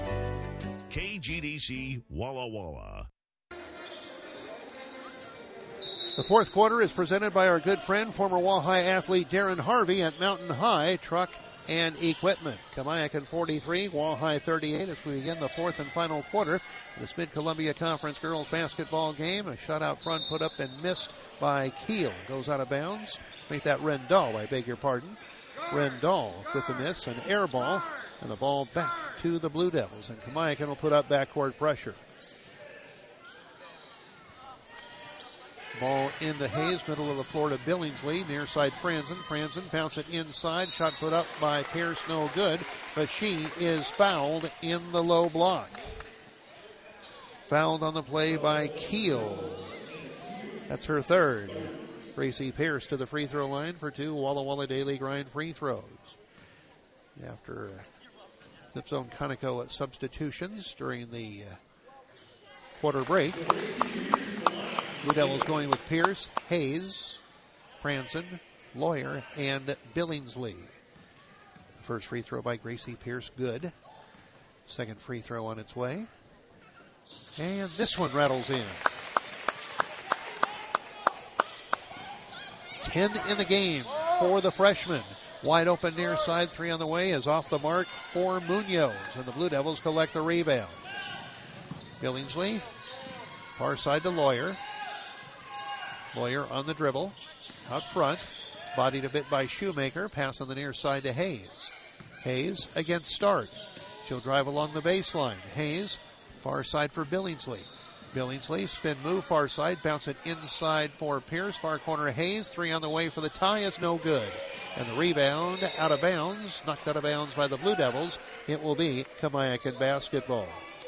KGDC Walla Walla. The fourth quarter is presented by our good friend, former Wall-High athlete Darren Harvey at Mountain High Truck and Equipment. Kamiakin 43, Wall-High 38 as we begin the fourth and final quarter of this Mid-Columbia Conference girls basketball game. A shot out front put up and missed by Kiel. Goes out of bounds. Make that Rendall, I beg your pardon. Rendall with the miss, an air ball, and the ball back to the Blue Devils. And Kamiakin will put up backcourt pressure. Ball into Hayes, middle of the floor to Billingsley, near side Franzen. Franzen bounce it inside, shot put up by Pierce, no good, but she is fouled in the low block. Fouled on the play by Kiel. That's her third. Gracie Pierce to the free throw line for 2 Walla Walla Daily Grind free throws. After Zip Zone Conoco substitutions during the quarter break. Blue Devils going with Pierce, Hayes, Franzen, Lawyer, and Billingsley. The first free throw by Gracie Pierce, good. Second free throw on its way. And this one rattles in. 10 in the game for the freshman. Wide open near side, 3 on the way is off the mark for Munoz. And the Blue Devils collect the rebound. Billingsley, far side to Lawyer. Lawyer on the dribble, out front, bodied a bit by Shoemaker, pass on the near side to Hayes. Hayes against Stark. She'll drive along the baseline. Hayes, far side for Billingsley. Billingsley, spin move, far side, bounce it inside for Pierce, far corner Hayes, 3 on the way for the tie is no good. And the rebound out of bounds, knocked out of bounds by the Blue Devils. It will be Kamiakin basketball.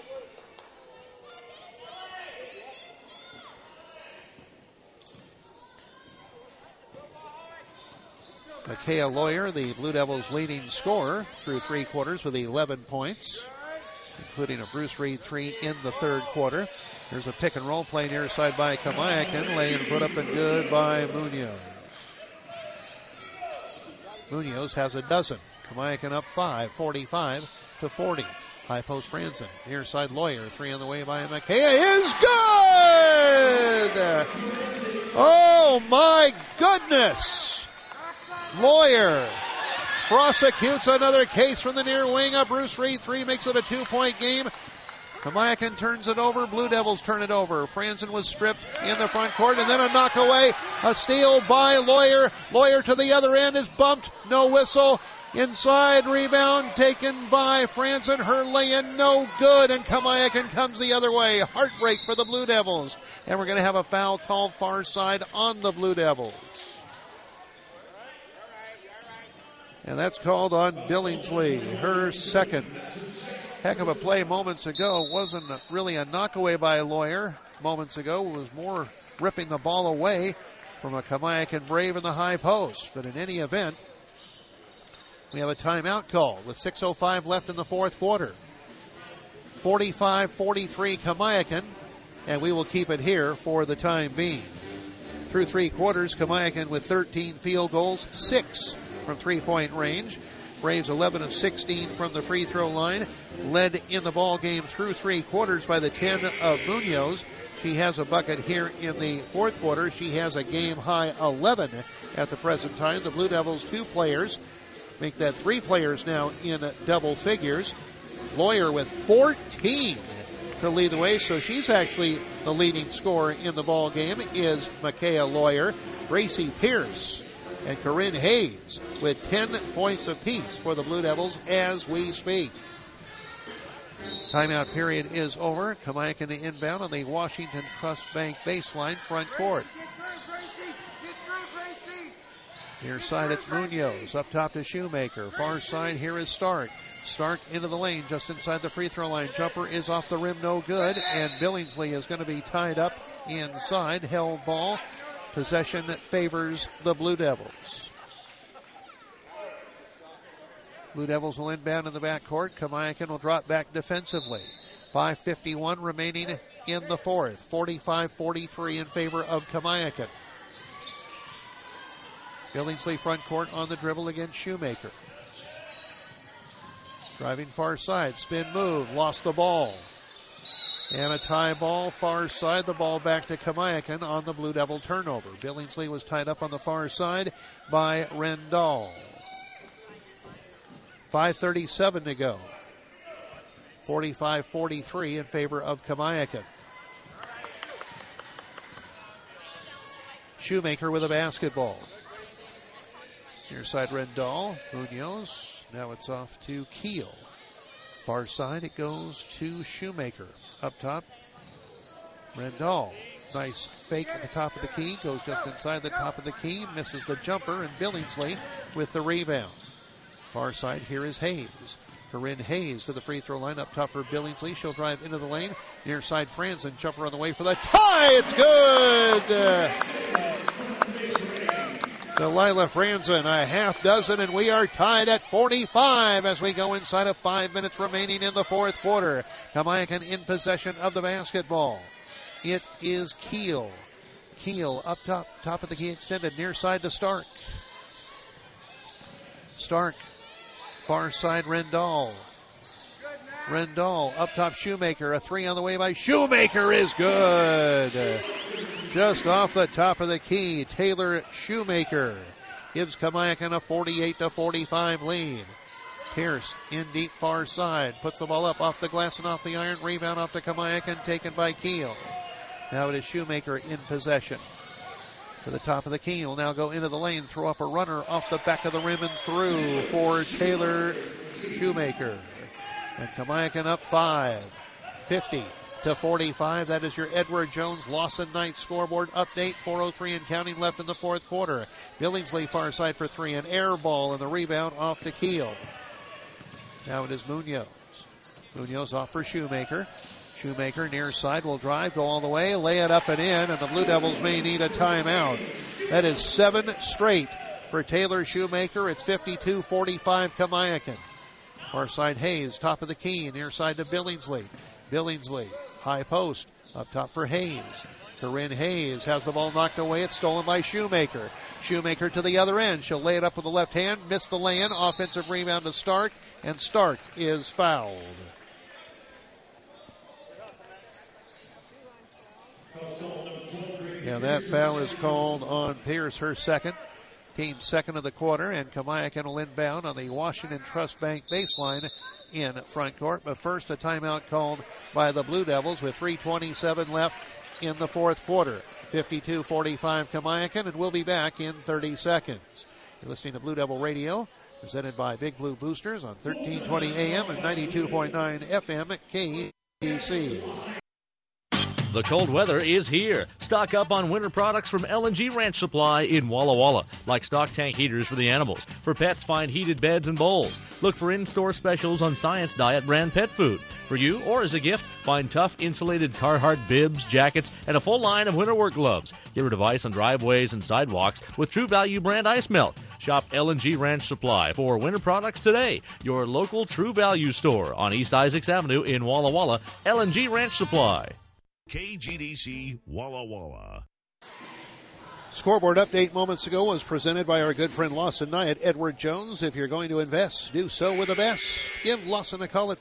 Micaiah Lawyer, the Blue Devils' leading scorer through 3 quarters with 11 points, including a Bruce Reed 3 in the third quarter. There's a pick and roll play near side by Kamiakin, laying put up and good by Munoz. Munoz has a dozen. Kamiakin up 5, 45-40. High post Franzen, near side Lawyer, 3 on the way by Micaiah is good! Oh my goodness! Lawyer prosecutes another case from the near wing. A Bruce Reed 3 makes it a 2-point game. Kamiakin turns it over. Blue Devils turn it over. Franzen was stripped in the front court, and then a knockaway. A steal by Lawyer. Lawyer to the other end is bumped. No whistle. Inside rebound taken by Franzen. Her lay-in no good, and Kamiakin comes the other way. Heartbreak for the Blue Devils. And we're going to have a foul called far side on the Blue Devils. And that's called on Billingsley, her second. Heck of a play moments ago. Wasn't really a knockaway by Lawyer moments ago. It was more ripping the ball away from a Kamiakin Brave in the high post. But in any event, we have a timeout call with 6:05 left in the fourth quarter. 45-43 Kamiakin, and we will keep it here for the time being. Through 3 quarters, Kamiakin with 13 field goals, 6 from three-point range. Braves 11 of 16 from the free throw line. Led in the ball game through 3 quarters by the 10 of Munoz. She has a bucket here in the fourth quarter. She has a game-high 11 at the present time. The Blue Devils, 2 players, make that 3 players now in double figures. Lawyer with 14 to lead the way, so she's actually the leading scorer in the ball game is Micaiah Lawyer. Gracie Pierce and Corinne Hayes with 10 points apiece for the Blue Devils as we speak. Timeout period is over. Kamiakin to inbound on the Washington Trust Bank baseline front court. Near side, it's Munoz. Up top to Shoemaker. Far side, here is Stark. Stark into the lane, just inside the free throw line. Jumper is off the rim, no good. And Billingsley is going to be tied up inside. Held ball. Possession that favors the Blue Devils. Blue Devils will inbound in the backcourt. Kamiakin will drop back defensively. 5:51 remaining in the fourth. 45-43 in favor of Kamiakin. Billingsley front court on the dribble against Shoemaker. Driving far side, spin move, lost the ball. And a tie ball, far side, the ball back to Kamiakin on the Blue Devil turnover. Billingsley was tied up on the far side by Rendall. 5:37 to go. 45-43 in favor of Kamiakin. Shoemaker with a basketball. Near side, Rendall. Munoz. Now it's off to Keel. Far side, it goes to Shoemaker. Up top, Rendall. Nice fake at the top of the key. Goes just inside the top of the key. Misses the jumper, and Billingsley with the rebound. Far side, here is Hayes. Corinne Hayes to the free throw line. Up top for Billingsley. She'll drive into the lane. Near side, Franzen. Jumper on the way for the tie. It's good! Delilah Franzen, a half dozen, and we are tied at 45 as we go inside of 5 minutes remaining in the fourth quarter. Kamiakin in possession of the basketball. It is Keel. Keel up top of the key extended, near side to Stark. Stark, far side Rendall. Rendall up top Shoemaker. A three on the way by Shoemaker is good. Just off the top of the key, Taylor Shoemaker gives Kamiakin a 48-45 lead. Pierce in deep far side, puts the ball up off the glass and off the iron. Rebound off to Kamiakin, taken by Keel. Now it is Shoemaker in possession. To the top of the key, will now go into the lane, throw up a runner off the back of the rim and through for Taylor Shoemaker. And Kamiakin up 5, 50-45. That is your Edward Jones Lawson Knight scoreboard update. 4:03 and counting left in the fourth quarter. Billingsley far side for three, an air ball, and the rebound off to Keel. Now it is Munoz. Munoz off for Shoemaker. Shoemaker near side will drive, go all the way, lay it up and in, and the Blue Devils may need a timeout. That is 7 straight for Taylor Shoemaker. It's 52-45 Kamiakin. Far side Hayes, top of the key, near side to Billingsley. Billingsley, high post, up top for Hayes. Corinne Hayes has the ball knocked away. It's stolen by Shoemaker. Shoemaker to the other end. She'll lay it up with the left hand, miss the lay-in. Offensive rebound to Stark, and Stark is fouled. Yeah, that foul is called on Pierce, her second. Team second of the quarter, and Kamiakin will inbound on the Washington Trust Bank baseline in front court. But first, a timeout called by the Blue Devils with 3:27 left in the fourth quarter. 52-45 Kamiakin, and we'll be back in 30 seconds. You're listening to Blue Devil Radio, presented by Big Blue Boosters on 1320 AM and 92.9 FM at KDC. The cold weather is here. Stock up on winter products from L&G Ranch Supply in Walla Walla, like stock tank heaters for the animals. For pets, find heated beds and bowls. Look for in-store specials on Science Diet brand pet food. For you or as a gift, find tough insulated Carhartt bibs, jackets, and a full line of winter work gloves. Get rid of ice on driveways and sidewalks with True Value brand ice melt. Shop L&G Ranch Supply for winter products today. Your local True Value store on East Isaacs Avenue in Walla Walla. L&G Ranch Supply. KGDC Walla Walla. Scoreboard update moments ago was presented by our good friend Lawson Knight. Edward Jones, if you're going to invest, do so with the best. Give Lawson a call at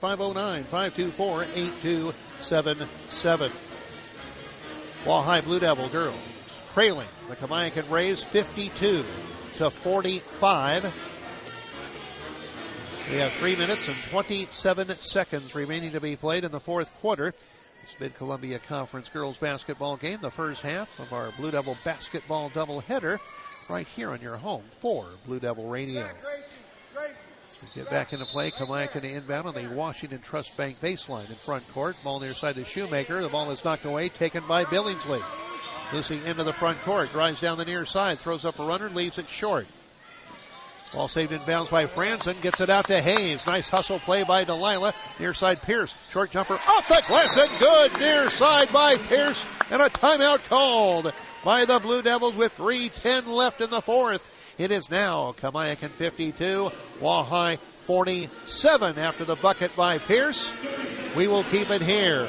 509-524-8277. Wall-High Blue Devil girls trailing the Kamiakin Rays 52-45. We have 3 minutes and 27 seconds remaining to be played in the fourth quarter. This Mid-Columbia Conference girls basketball game, the first half of our Blue Devil basketball doubleheader, right here on your home for Blue Devil Radio. We get back into play. Kamaiakan to inbound on the Washington Trust Bank baseline in front court. Ball near side to Shoemaker. The ball is knocked away, taken by Billingsley. Lucy into the front court, drives down the near side, throws up a runner, leaves it short. Ball saved in bounds by Franson, gets it out to Hayes. Nice hustle play by Delilah. Near side Pierce, short jumper off the glass and good. Near side by Pierce, and a timeout called by the Blue Devils with 3:10 left in the fourth. It is now Kamaiakan 52, Wahai 47 after the bucket by Pierce. We will keep it here.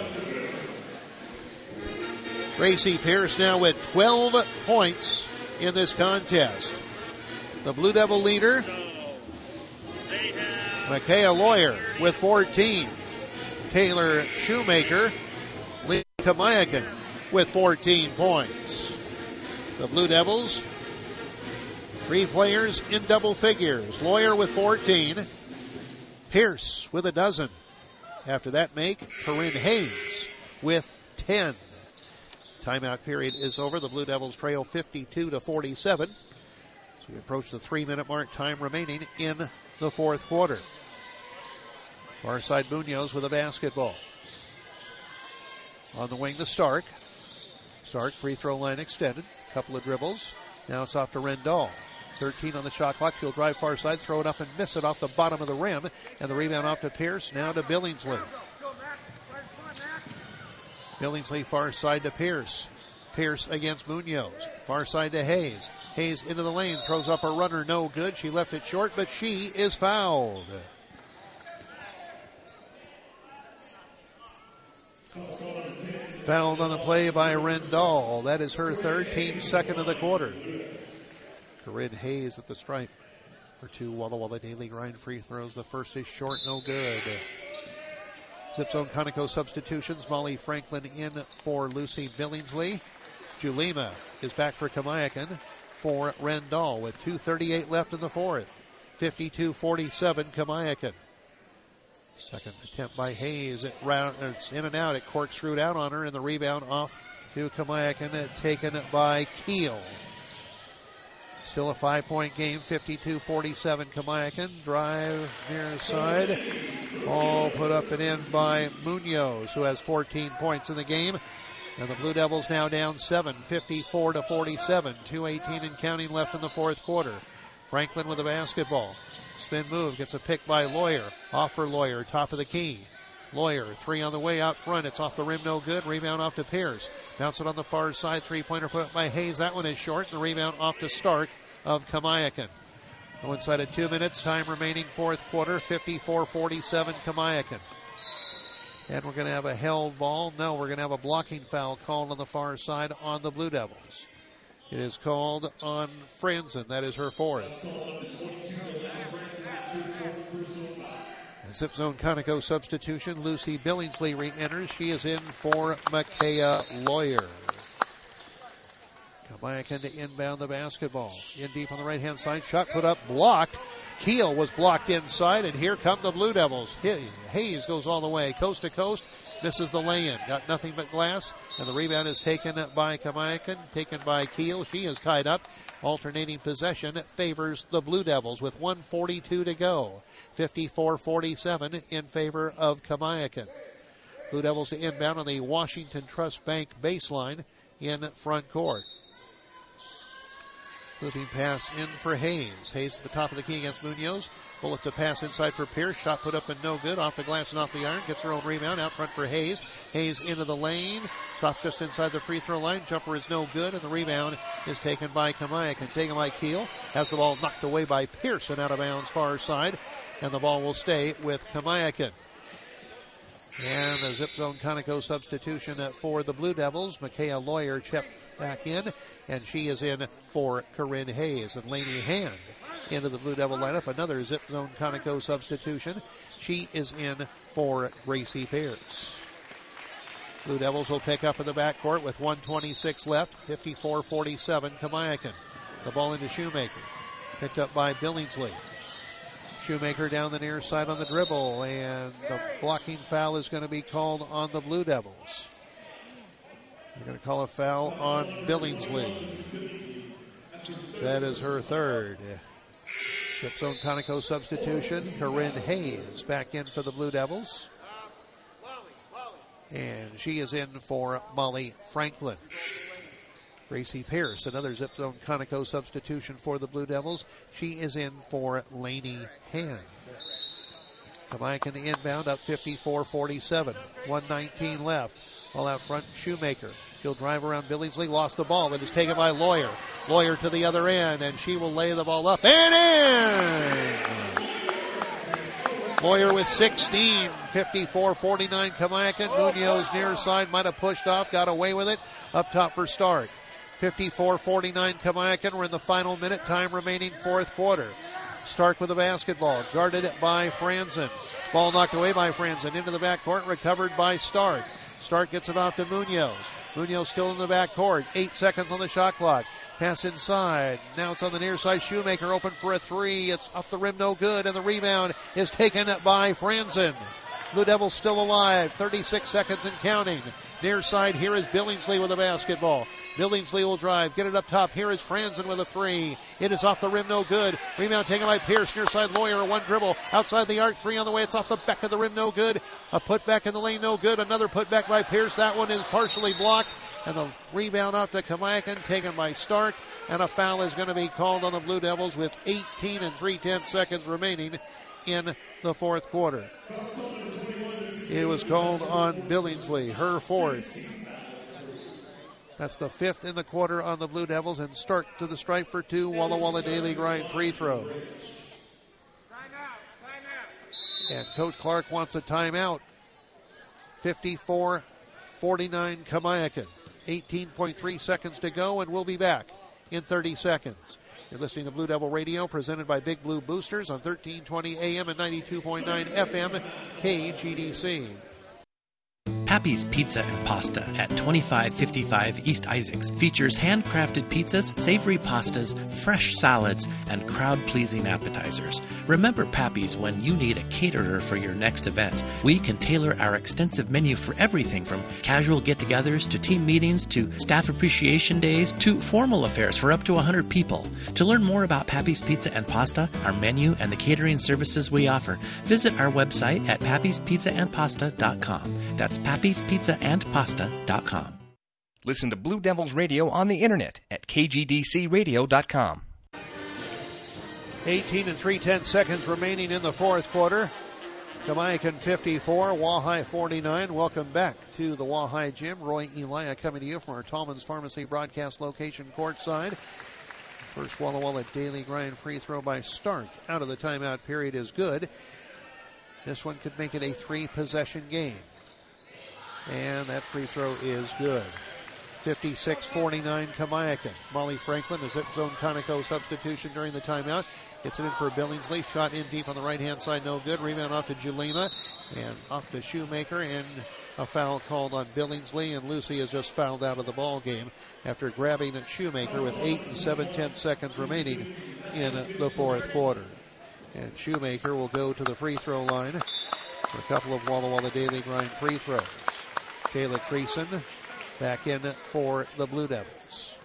Gracie Pierce now with 12 points in this contest. The Blue Devil leader, Micaiah Lawyer with 14. Taylor Shoemaker leads Kamaiakan with 14 points. The Blue Devils, 3 players in double figures. Lawyer with 14. Pierce with a dozen. After that make, Corinne Hayes with 10. Timeout period is over. The Blue Devils trail 52-47. So we approach the 3-minute mark, time remaining in the fourth quarter. Far side Munoz with a basketball. On the wing to Stark. Stark, free throw line extended. Couple of dribbles. Now it's off to Rendall. 13 on the shot clock. She'll drive far side, throw it up and miss it off the bottom of the rim. And the rebound off to Pierce. Now to Billingsley. Billingsley far side to Pierce. Pierce against Munoz. Far side to Hayes. Hayes into the lane. Throws up a runner. No good. She left it short, but she is fouled. Fouled on the play by Rendall. That is her third, team second of the quarter. Corinne Hayes at the stripe for 2 Walla Walla Daily Grind free throws. The first is short, no good. Zip Zone Conoco substitutions. Molly Franklin in for Lucy Billingsley. Julema is back for Kamaiakan for Rendall with 2:38 left in the fourth. 52-47 Kamaiakan. Second attempt by Hayes. It's in and out. It corkscrewed out on her, and the rebound off to Kamaiakan, taken by Keel. Still a 5-point game, 52-47 Kamaiakan. Drive near side. All put up and in by Munoz, who has 14 points in the game. And the Blue Devils now down 7, 54-47. 2:18 and counting left in the fourth quarter. Franklin with the basketball. Spin move, gets a pick by Lawyer. Off for Lawyer, top of the key. Lawyer, 3 on the way out front. It's off the rim, no good. Rebound off to Pierce. Bounce it on the far side. 3-pointer put up by Hayes. That one is short. The rebound off to Stark of Kamaiakan. No inside of 2 minutes. Time remaining fourth quarter. 54-47 Kamaiakan. And we're going to have a held ball. No, we're going to have a blocking foul called on the far side on the Blue Devils. It is called on Franzen. That is her fourth. Zip Zone Conoco substitution. Lucy Billingsley re-enters. She is in for Micaiah Lawyer. Kamaiakan to inbound the basketball. In deep on the right-hand side. Shot put up, blocked. Keel was blocked inside, and here come the Blue Devils. Hayes goes all the way, coast to coast. Misses the lay-in. Got nothing but glass, and the rebound is taken by Kamaiakan, taken by Keel. She is tied up. Alternating possession favors the Blue Devils with 1:42 to go. 54-47 in favor of Kamaiakan. Blue Devils to inbound on the Washington Trust Bank baseline in front court. Looping pass in for Hayes. Hayes at the top of the key against Munoz. Bullet to pass inside for Pierce. Shot put up and no good. Off the glass and off the iron. Gets her own rebound. Out front for Hayes. Hayes into the lane. Stops just inside the free throw line. Jumper is no good. And the rebound is taken by Kamaiakan. Taken by Keel. Has the ball knocked away by Pearson out of bounds far side. And the ball will stay with Kamaiakan. And a Zip Zone Conoco substitution for the Blue Devils. Micaiah Lawyer checked back in, and she is in for Corinne Hayes. And Lainey Hand into the Blue Devil lineup. Another Zip Zone Conoco substitution. She is in for Gracie Pierce. Blue Devils will pick up in the backcourt with 1:26 left. 54-47 Kamaiakan. The ball into Shoemaker. Picked up by Billingsley. Shoemaker down the near side on the dribble, and the blocking foul is going to be called on the Blue Devils. They're going to call a foul on Billingsley. That is her third. Skip zone Conoco substitution. Corinne Hayes back in for the Blue Devils. And she is in for Molly Franklin. Gracie Pierce, another zip zone Conoco substitution for the Blue Devils. She is in for Lainey Hand. Kamiakin inbound up 54-47. 1:19 left. Ball out front, Shoemaker. She'll drive around Billingsley, lost the ball. It is taken by Lawyer. Lawyer to the other end, and she will lay the ball up and in! Lawyer with 16, 54-49 Kamiakin. Munoz near side, might have pushed off, got away with it. Up top for Stark. 54-49 Kamiakin. We're in the final minute, time remaining fourth quarter. Stark with the basketball, guarded by Franzen. Ball knocked away by Franzen, into the backcourt, recovered by Stark. Stark gets it off to Munoz. Munoz still in the backcourt, 8 seconds on the shot clock. Pass inside. Now it's on the near side. Shoemaker open for a three. It's off the rim, no good, and the rebound is taken by Franzen. Blue Devils still alive. 36 seconds and counting. Near side, here is Billingsley with the basketball. Billingsley will drive. Get it up top. Here is Franzen with a three. It is off the rim, no good. Rebound taken by Pierce. Near side, Lawyer, one dribble. Outside the arc, three on the way. It's off the back of the rim, no good. A putback in the lane, no good. Another putback by Pierce. That one is partially blocked. And the rebound off to Kamiakin, taken by Stark. And a foul is going to be called on the Blue Devils with 18 3/10 seconds remaining in the fourth quarter. It was called on Billingsley, her fourth. That's the fifth in the quarter on the Blue Devils, and Stark to the stripe for two. Walla Walla Daily Grind free throw. And Coach Clark wants a timeout. 54-49 Kamiakin. 18.3 seconds to go, and we'll be back in 30 seconds. You're listening to Blue Devil Radio, presented by Big Blue Boosters on 1320 AM and 92.9 FM KGDC. Pappy's Pizza and Pasta at 2555 East Isaacs features handcrafted pizzas, savory pastas, fresh salads, and crowd-pleasing appetizers. Remember Pappy's when you need a caterer for your next event. We can tailor our extensive menu for everything from casual get-togethers to team meetings to staff appreciation days to formal affairs for up to 100 people. To learn more about Pappy's Pizza and Pasta, our menu, and the catering services we offer, visit our website at pappyspizzaandpasta.com. That's pappyspizzaandpasta.com. Listen to Blue Devils Radio on the internet at kgdcradio.com. 18 3/10 seconds remaining in the fourth quarter. Kamiakin 54, Wahai 49. Welcome back to the Wahai Gym. Roy Elia coming to you from our Tallman's Pharmacy broadcast location courtside. First Walla Walla Daily Grind free throw by Stark out of the timeout period is good. This one could make it a 3-possession game. And that free throw is good. 56-49 Kamiakin. Molly Franklin, a zip zone Conoco substitution during the timeout. Gets it in for Billingsley. Shot in deep on the right-hand side, no good. Rebound off to Julina and off to Shoemaker. And a foul called on Billingsley. And Lucy has just fouled out of the ball game after grabbing at Shoemaker with 8 7/10 seconds remaining in the fourth quarter. And Shoemaker will go to the free throw line for a couple of Walla Walla Daily Grind free throws. Kayla Creason back in for the Blue Devils.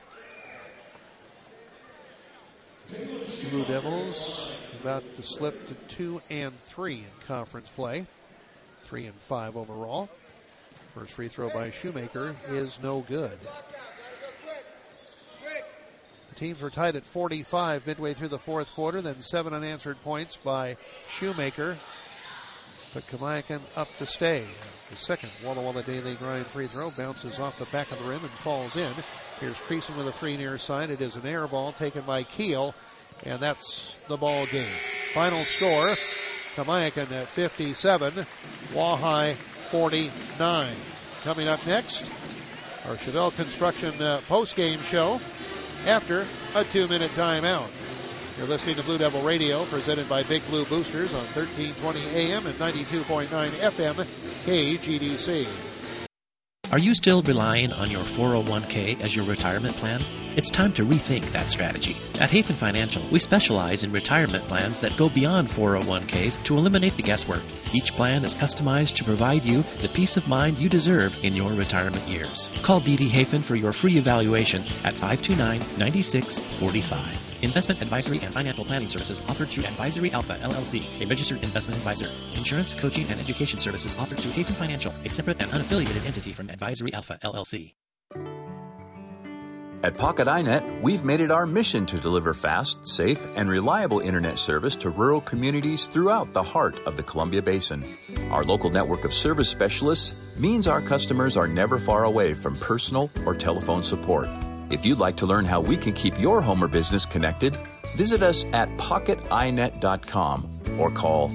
Blue Devils about to slip to 2-3 in conference play. 3-5 overall. First free throw by Shoemaker is no good. The teams were tied at 45 midway through the fourth quarter, then 7 unanswered points by Shoemaker. But Kamiakin up to stay. As the second Walla Walla Daily Grind free throw bounces off the back of the rim and falls in. Here's Creason with a three near side. It is an air ball taken by Keel, and that's the ball game. Final score, Kamiakin at 57, Wahai 49. Coming up next, our Chevelle Construction post-game show after a 2-minute timeout. You're listening to Blue Devil Radio, presented by Big Blue Boosters on 1320 AM and 92.9 FM KGDC. Are you still relying on your 401k as your retirement plan? It's time to rethink that strategy. At Hafen Financial, we specialize in retirement plans that go beyond 401ks to eliminate the guesswork. Each plan is customized to provide you the peace of mind you deserve in your retirement years. Call D.D. Hafen for your free evaluation at 529-9645. Investment advisory and financial planning services offered through Advisory Alpha, LLC, a registered investment advisor. Insurance, coaching, and education services offered through Hafen Financial, a separate and unaffiliated entity from Advisory Alpha, LLC. At Pocket iNet, we've made it our mission to deliver fast, safe, and reliable internet service to rural communities throughout the heart of the Columbia Basin. Our local network of service specialists means our customers are never far away from personal or telephone support. If you'd like to learn how we can keep your home or business connected, visit us at pocketinet.com or call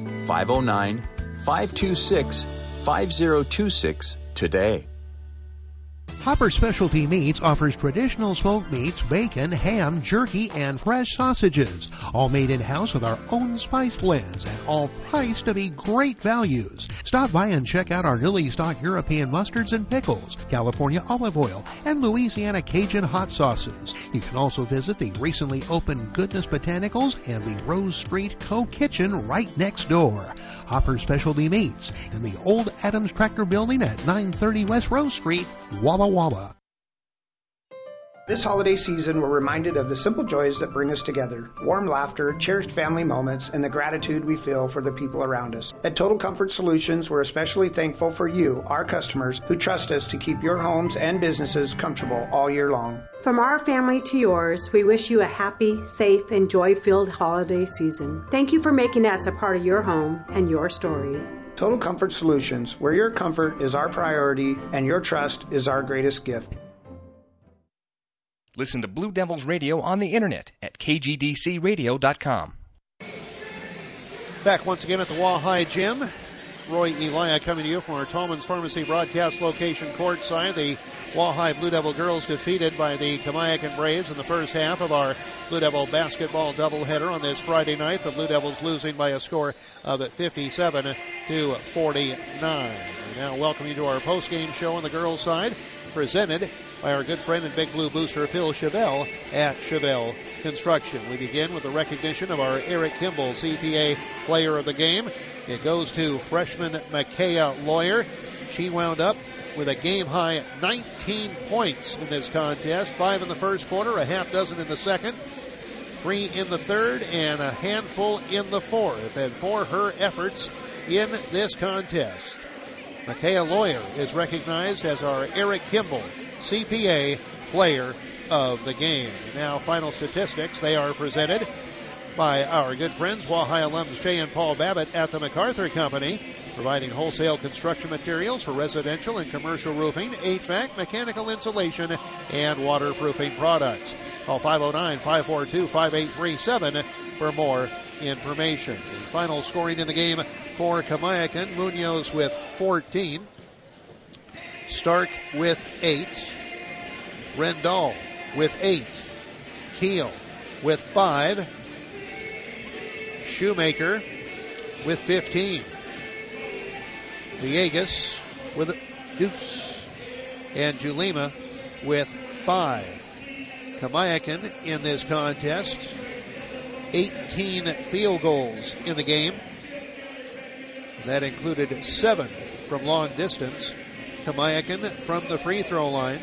509-526-5026 today. Hopper Specialty Meats offers traditional smoked meats, bacon, ham, jerky, and fresh sausages, all made in-house with our own spice blends and all priced to be great values. Stop by and check out our newly stocked European mustards and pickles, California olive oil, and Louisiana Cajun hot sauces. You can also visit the recently opened Goodness Botanicals and the Rose Street Co-Kitchen right next door. Hopper Specialty Meats in the old Adams Tractor Building at 930 West Rose Street, Walla Walla. This holiday season, we're reminded of the simple joys that bring us together, warm laughter, cherished family moments, and the gratitude we feel for the people around us. At Total Comfort Solutions, we're especially thankful for you, our customers, who trust us to keep your homes and businesses comfortable all year long. From our family to yours, we wish you a happy, safe, and joy-filled holiday season. Thank you for making us a part of your home and your story. Total Comfort Solutions, where your comfort is our priority and your trust is our greatest gift. Listen to Blue Devils Radio on the internet at kgdcradio.com. Back once again at the Wahai Gym. Roy Elia coming to you from our Tallman's Pharmacy broadcast location courtside. The Wahai Blue Devil girls defeated by the Kamiakin Braves in the first half of our Blue Devil basketball doubleheader on this Friday night. The Blue Devils losing by a score of 57-49. We now welcome you to our post-game show on the girls' side, presented by our good friend and Big Blue booster Phil Chevelle at Chevelle Construction. We begin with the recognition of our Eric Kimball CPA Player of the Game. It goes to freshman Micaiah Lawyer. She wound up with a game-high 19 points in this contest, 5 in the first quarter, a half dozen in the second, 3 in the third, and a handful in the fourth. And for her efforts in this contest, Micaiah Lawyer is recognized as our Eric Kimball CPA Player of the Game. And now final statistics. They are presented by our good friends, Wahai alums Jay and Paul Babbitt at the MacArthur Company, providing wholesale construction materials for residential and commercial roofing, HVAC, mechanical insulation, and waterproofing products. Call 509-542-5837 for more information. The final scoring in the game for Kamiakin: Munoz with 14, Stark with 8, Rendall with 8, Keel with 5, Shoemaker with 15, Villegas with a deuce, and Julima with 5. Kamiakin in this contest, 18 field goals in the game. That included 7 from long distance. Kamiakin from the free throw line,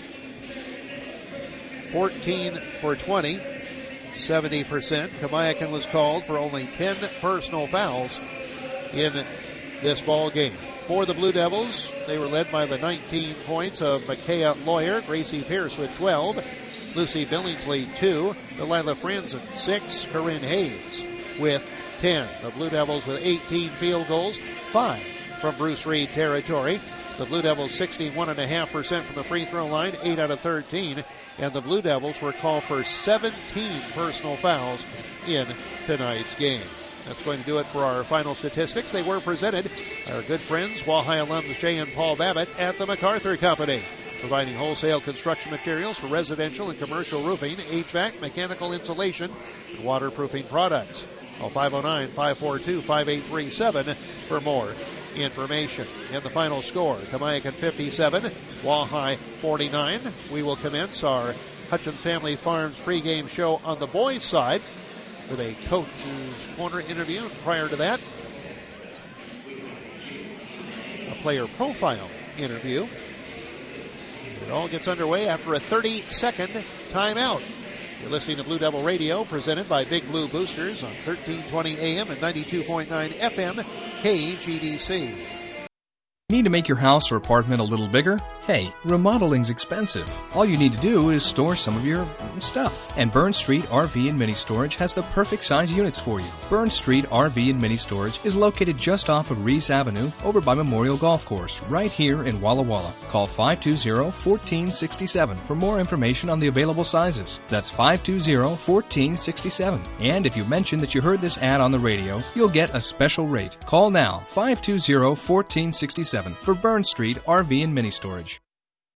14 for 20, 70%. Kamiakin was called for only 10 personal fouls in this ball game. For the Blue Devils, they were led by the 19 points of Micaiah Lawyer, Gracie Pierce with 12, Lucy Billingsley 2, Delilah Franzen 6, Corinne Hayes with 10. The Blue Devils with 18 field goals, 5 from Bruce Reed territory. The Blue Devils 61.5% from the free throw line, 8 out of 13. And the Blue Devils were called for 17 personal fouls in tonight's game. That's going to do it for our final statistics. They were presented by our good friends, Wahai alums Jay and Paul Babbitt at the MacArthur Company, providing wholesale construction materials for residential and commercial roofing, HVAC, mechanical insulation, and waterproofing products. Call 509-542-5837 for more information. And the final score, Kamiakin 57, Wahai 49. We will commence our Hutchins Family Farms pregame show on the boys' side with a coach's corner interview. And prior to that, a player profile interview. It all gets underway after a 30-second timeout. You're listening to Blue Devil Radio, presented by Big Blue Boosters on 1320 AM and 92.9 FM, KGDC. Need to make your house or apartment a little bigger? Hey, remodeling's expensive. All you need to do is store some of your stuff. And Burn Street RV and Mini Storage has the perfect size units for you. Burn Street RV and Mini Storage is located just off of Reese Avenue over by Memorial Golf Course, right here in Walla Walla. Call 520-1467 for more information on the available sizes. That's 520-1467. And if you mention that you heard this ad on the radio, you'll get a special rate. Call now, 520-1467 for Burn Street RV and Mini Storage.